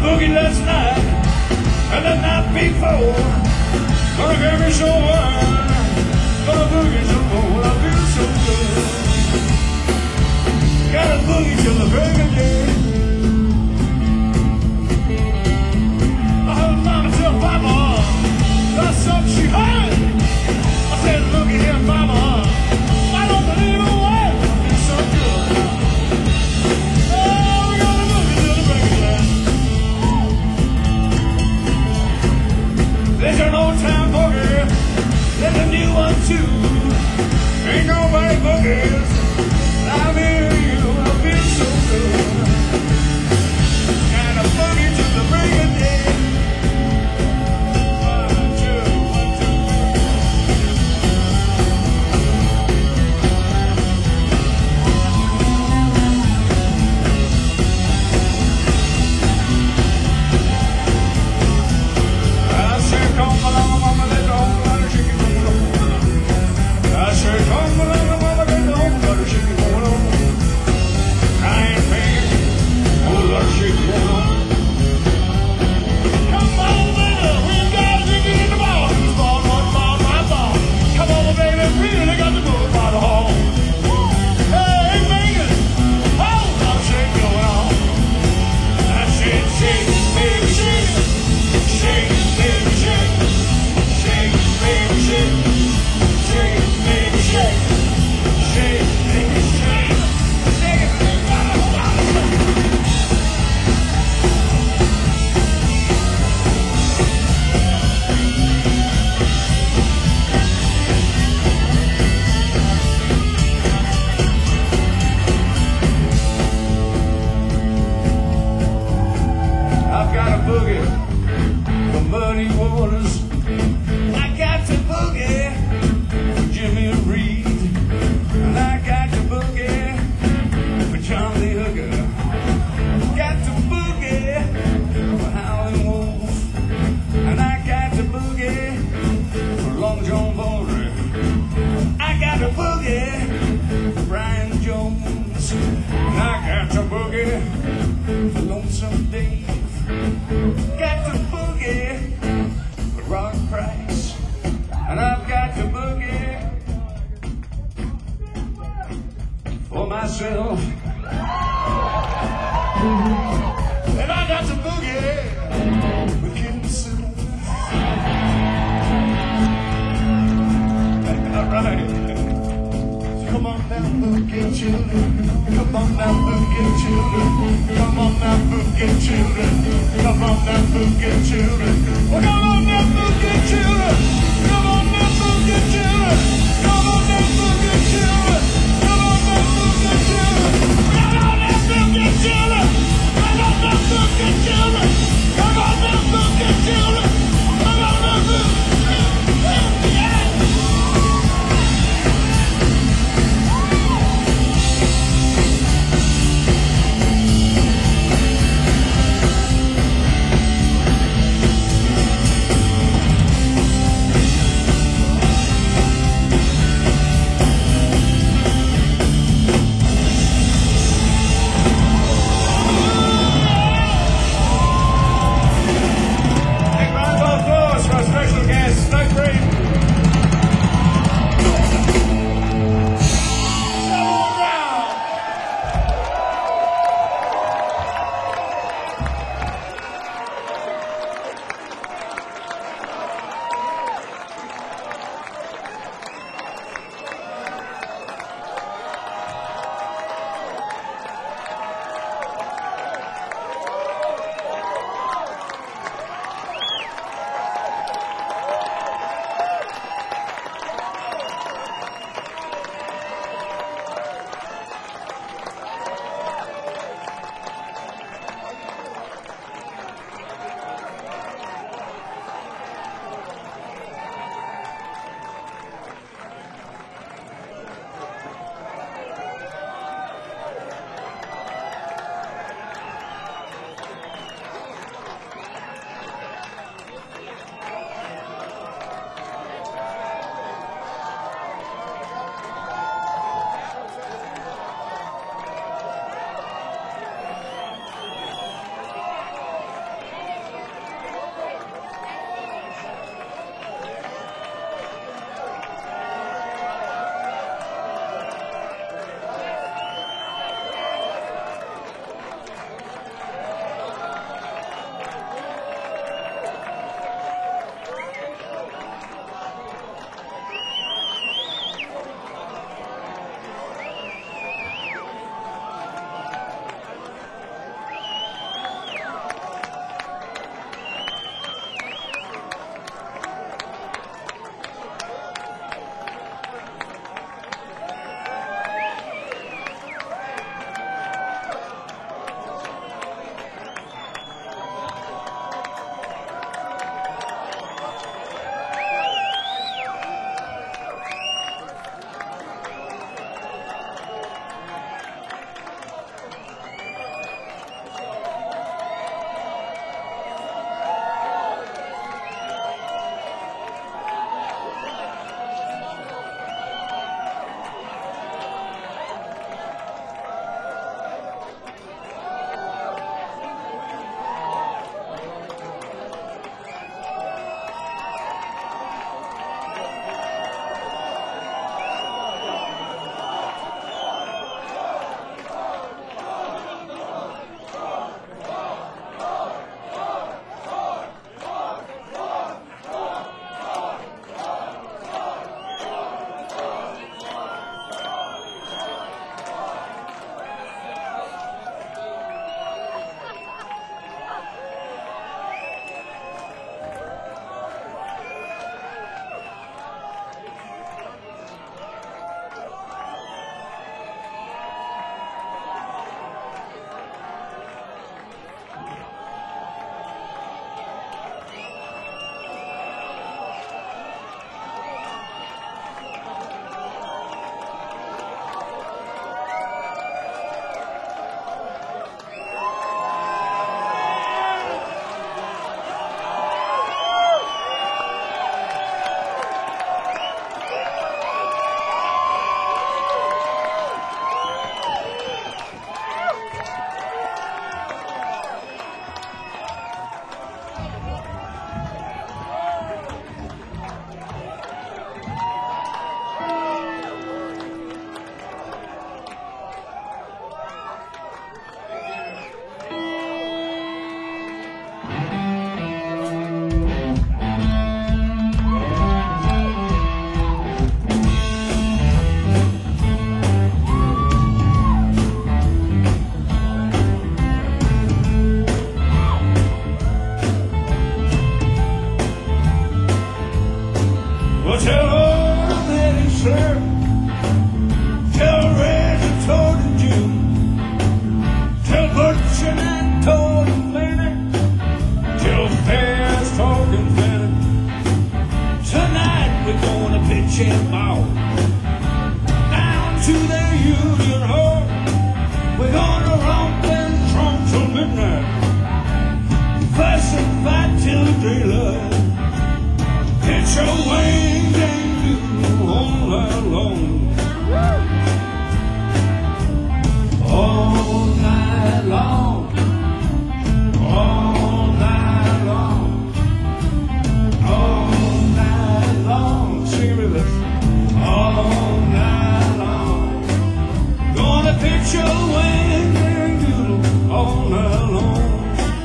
boogie last night and the night before. Gonna get me some wine, gonna boogie some more. I feel so good. Gotta boogie till the break of day. I heard mama tell papa that's something she heard. I said, look at here, mama, I don't believe a word. I feel so good. Oh, we gotta boogie till the break of day. There's an old time boogie, there's a new one too. Ain't nobody boogies like me and you. I feel so good. Gotta boogie till the break of day. 1, 2, 1, 2, 3. I said, come along, mama, let's go. Let her shake it, come along. I said, come along, mama, let's go. Let her shake it, come along. I ain't paying. Oh, let her shake it, come along. Come on, baby, we got to get in the ball. Who's ball, what ball, my ball. Come on, baby, we really got to move by the hall. Hey, Megan, oh, let her shake going on. I said, shake, baby, shake. Shake, baby, shake. Shake, baby, shake. Shake, baby, shake. Shake, baby, shake. Shake it, baby. I've got a boogie for muddy waters. I got to boogie for Jimmy Reed. And I got to boogie for John the Hooker. Got to boogie for Howlin' Wolf. And I got to boogie for Long John Baldry. I got to boogie for Brian Jones. And I got to boogie for Lonesome Dave. Got to boogie for Rock Price. And I've got to boogie for myself. And I got to boogie with Kim Simmons. All right. Come on now, boogie children. Come on now, boogie children. Come on now, boogie children. Come on now, boogie children. Well, come on now, boogie children. Come on now, boogie children. Come on now, boogie children. Come on now, boogie children. Come on now, boogie children. Come on now, boogie children. Come on now, boogie children. Come on now, boogie children. pitching ball down to the Union Hall. We're gonna romp and tromp till midnight, fuss and fight till daylight. Pitch your wings and do all night long. All night long. All night long. All night long. Sing it with us. All night long. Gonna pitch your wings and do all night long.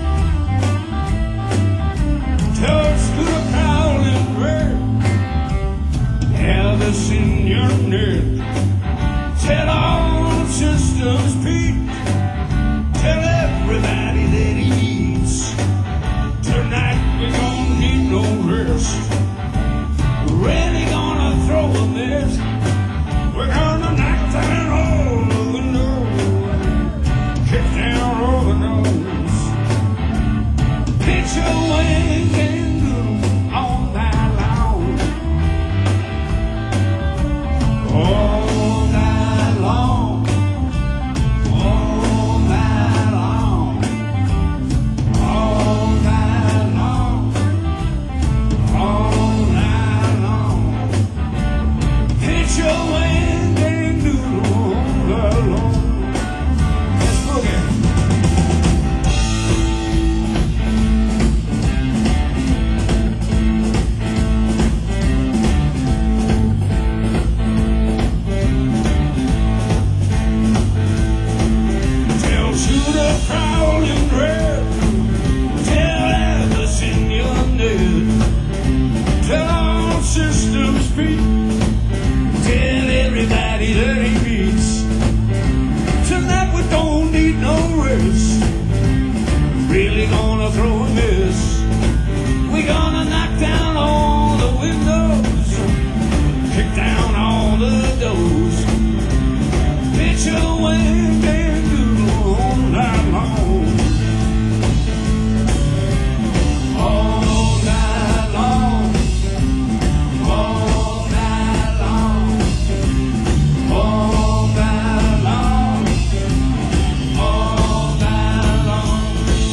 Toast to the prowling bird. Have us in your net. Tell all systems Pete. Tell everybody that he eats. Tonight we don't need no rest. We're really gonna throw a mess. We're gonna knock down all the windows, kick down all the doors, pitch your wings and do all night long. All night long. All night long. All night long. All night long. Pitch your wings and do all night long. Let's boogie. Tell to the prowling dread. Tell Alice in your net. Tell all systems Pete. Tell everybody that he beats. Tonight we don't need no rest. Really gonna throw a miss. We gonna knock down all the windows, kick down all the doors, pitch your wings and do all night long. All night long. All night long. All night long. All night long.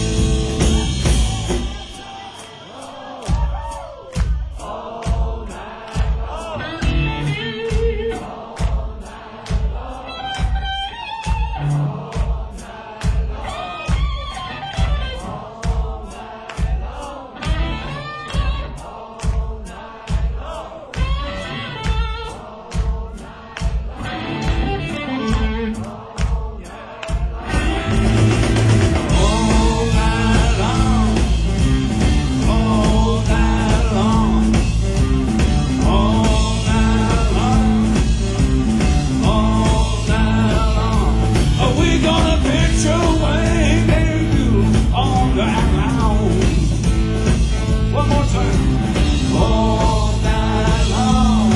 All night long. All night long. All night long. All night long. Are we gonna pitch your wing and do all night long? One more time. All night long.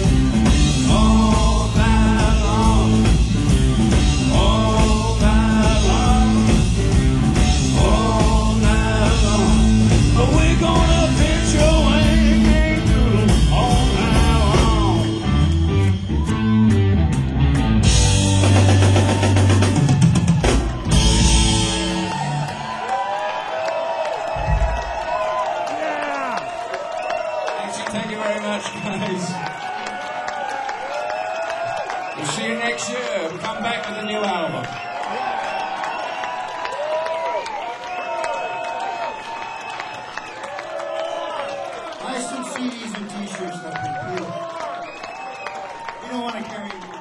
All night long. All night long. All night long. Are we gonna pitch your wing and do all night long? Thank you very much, guys. We'll see you next year. We'll come back with a new album. Buy some CDs and t-shirts up here. You don't want to carry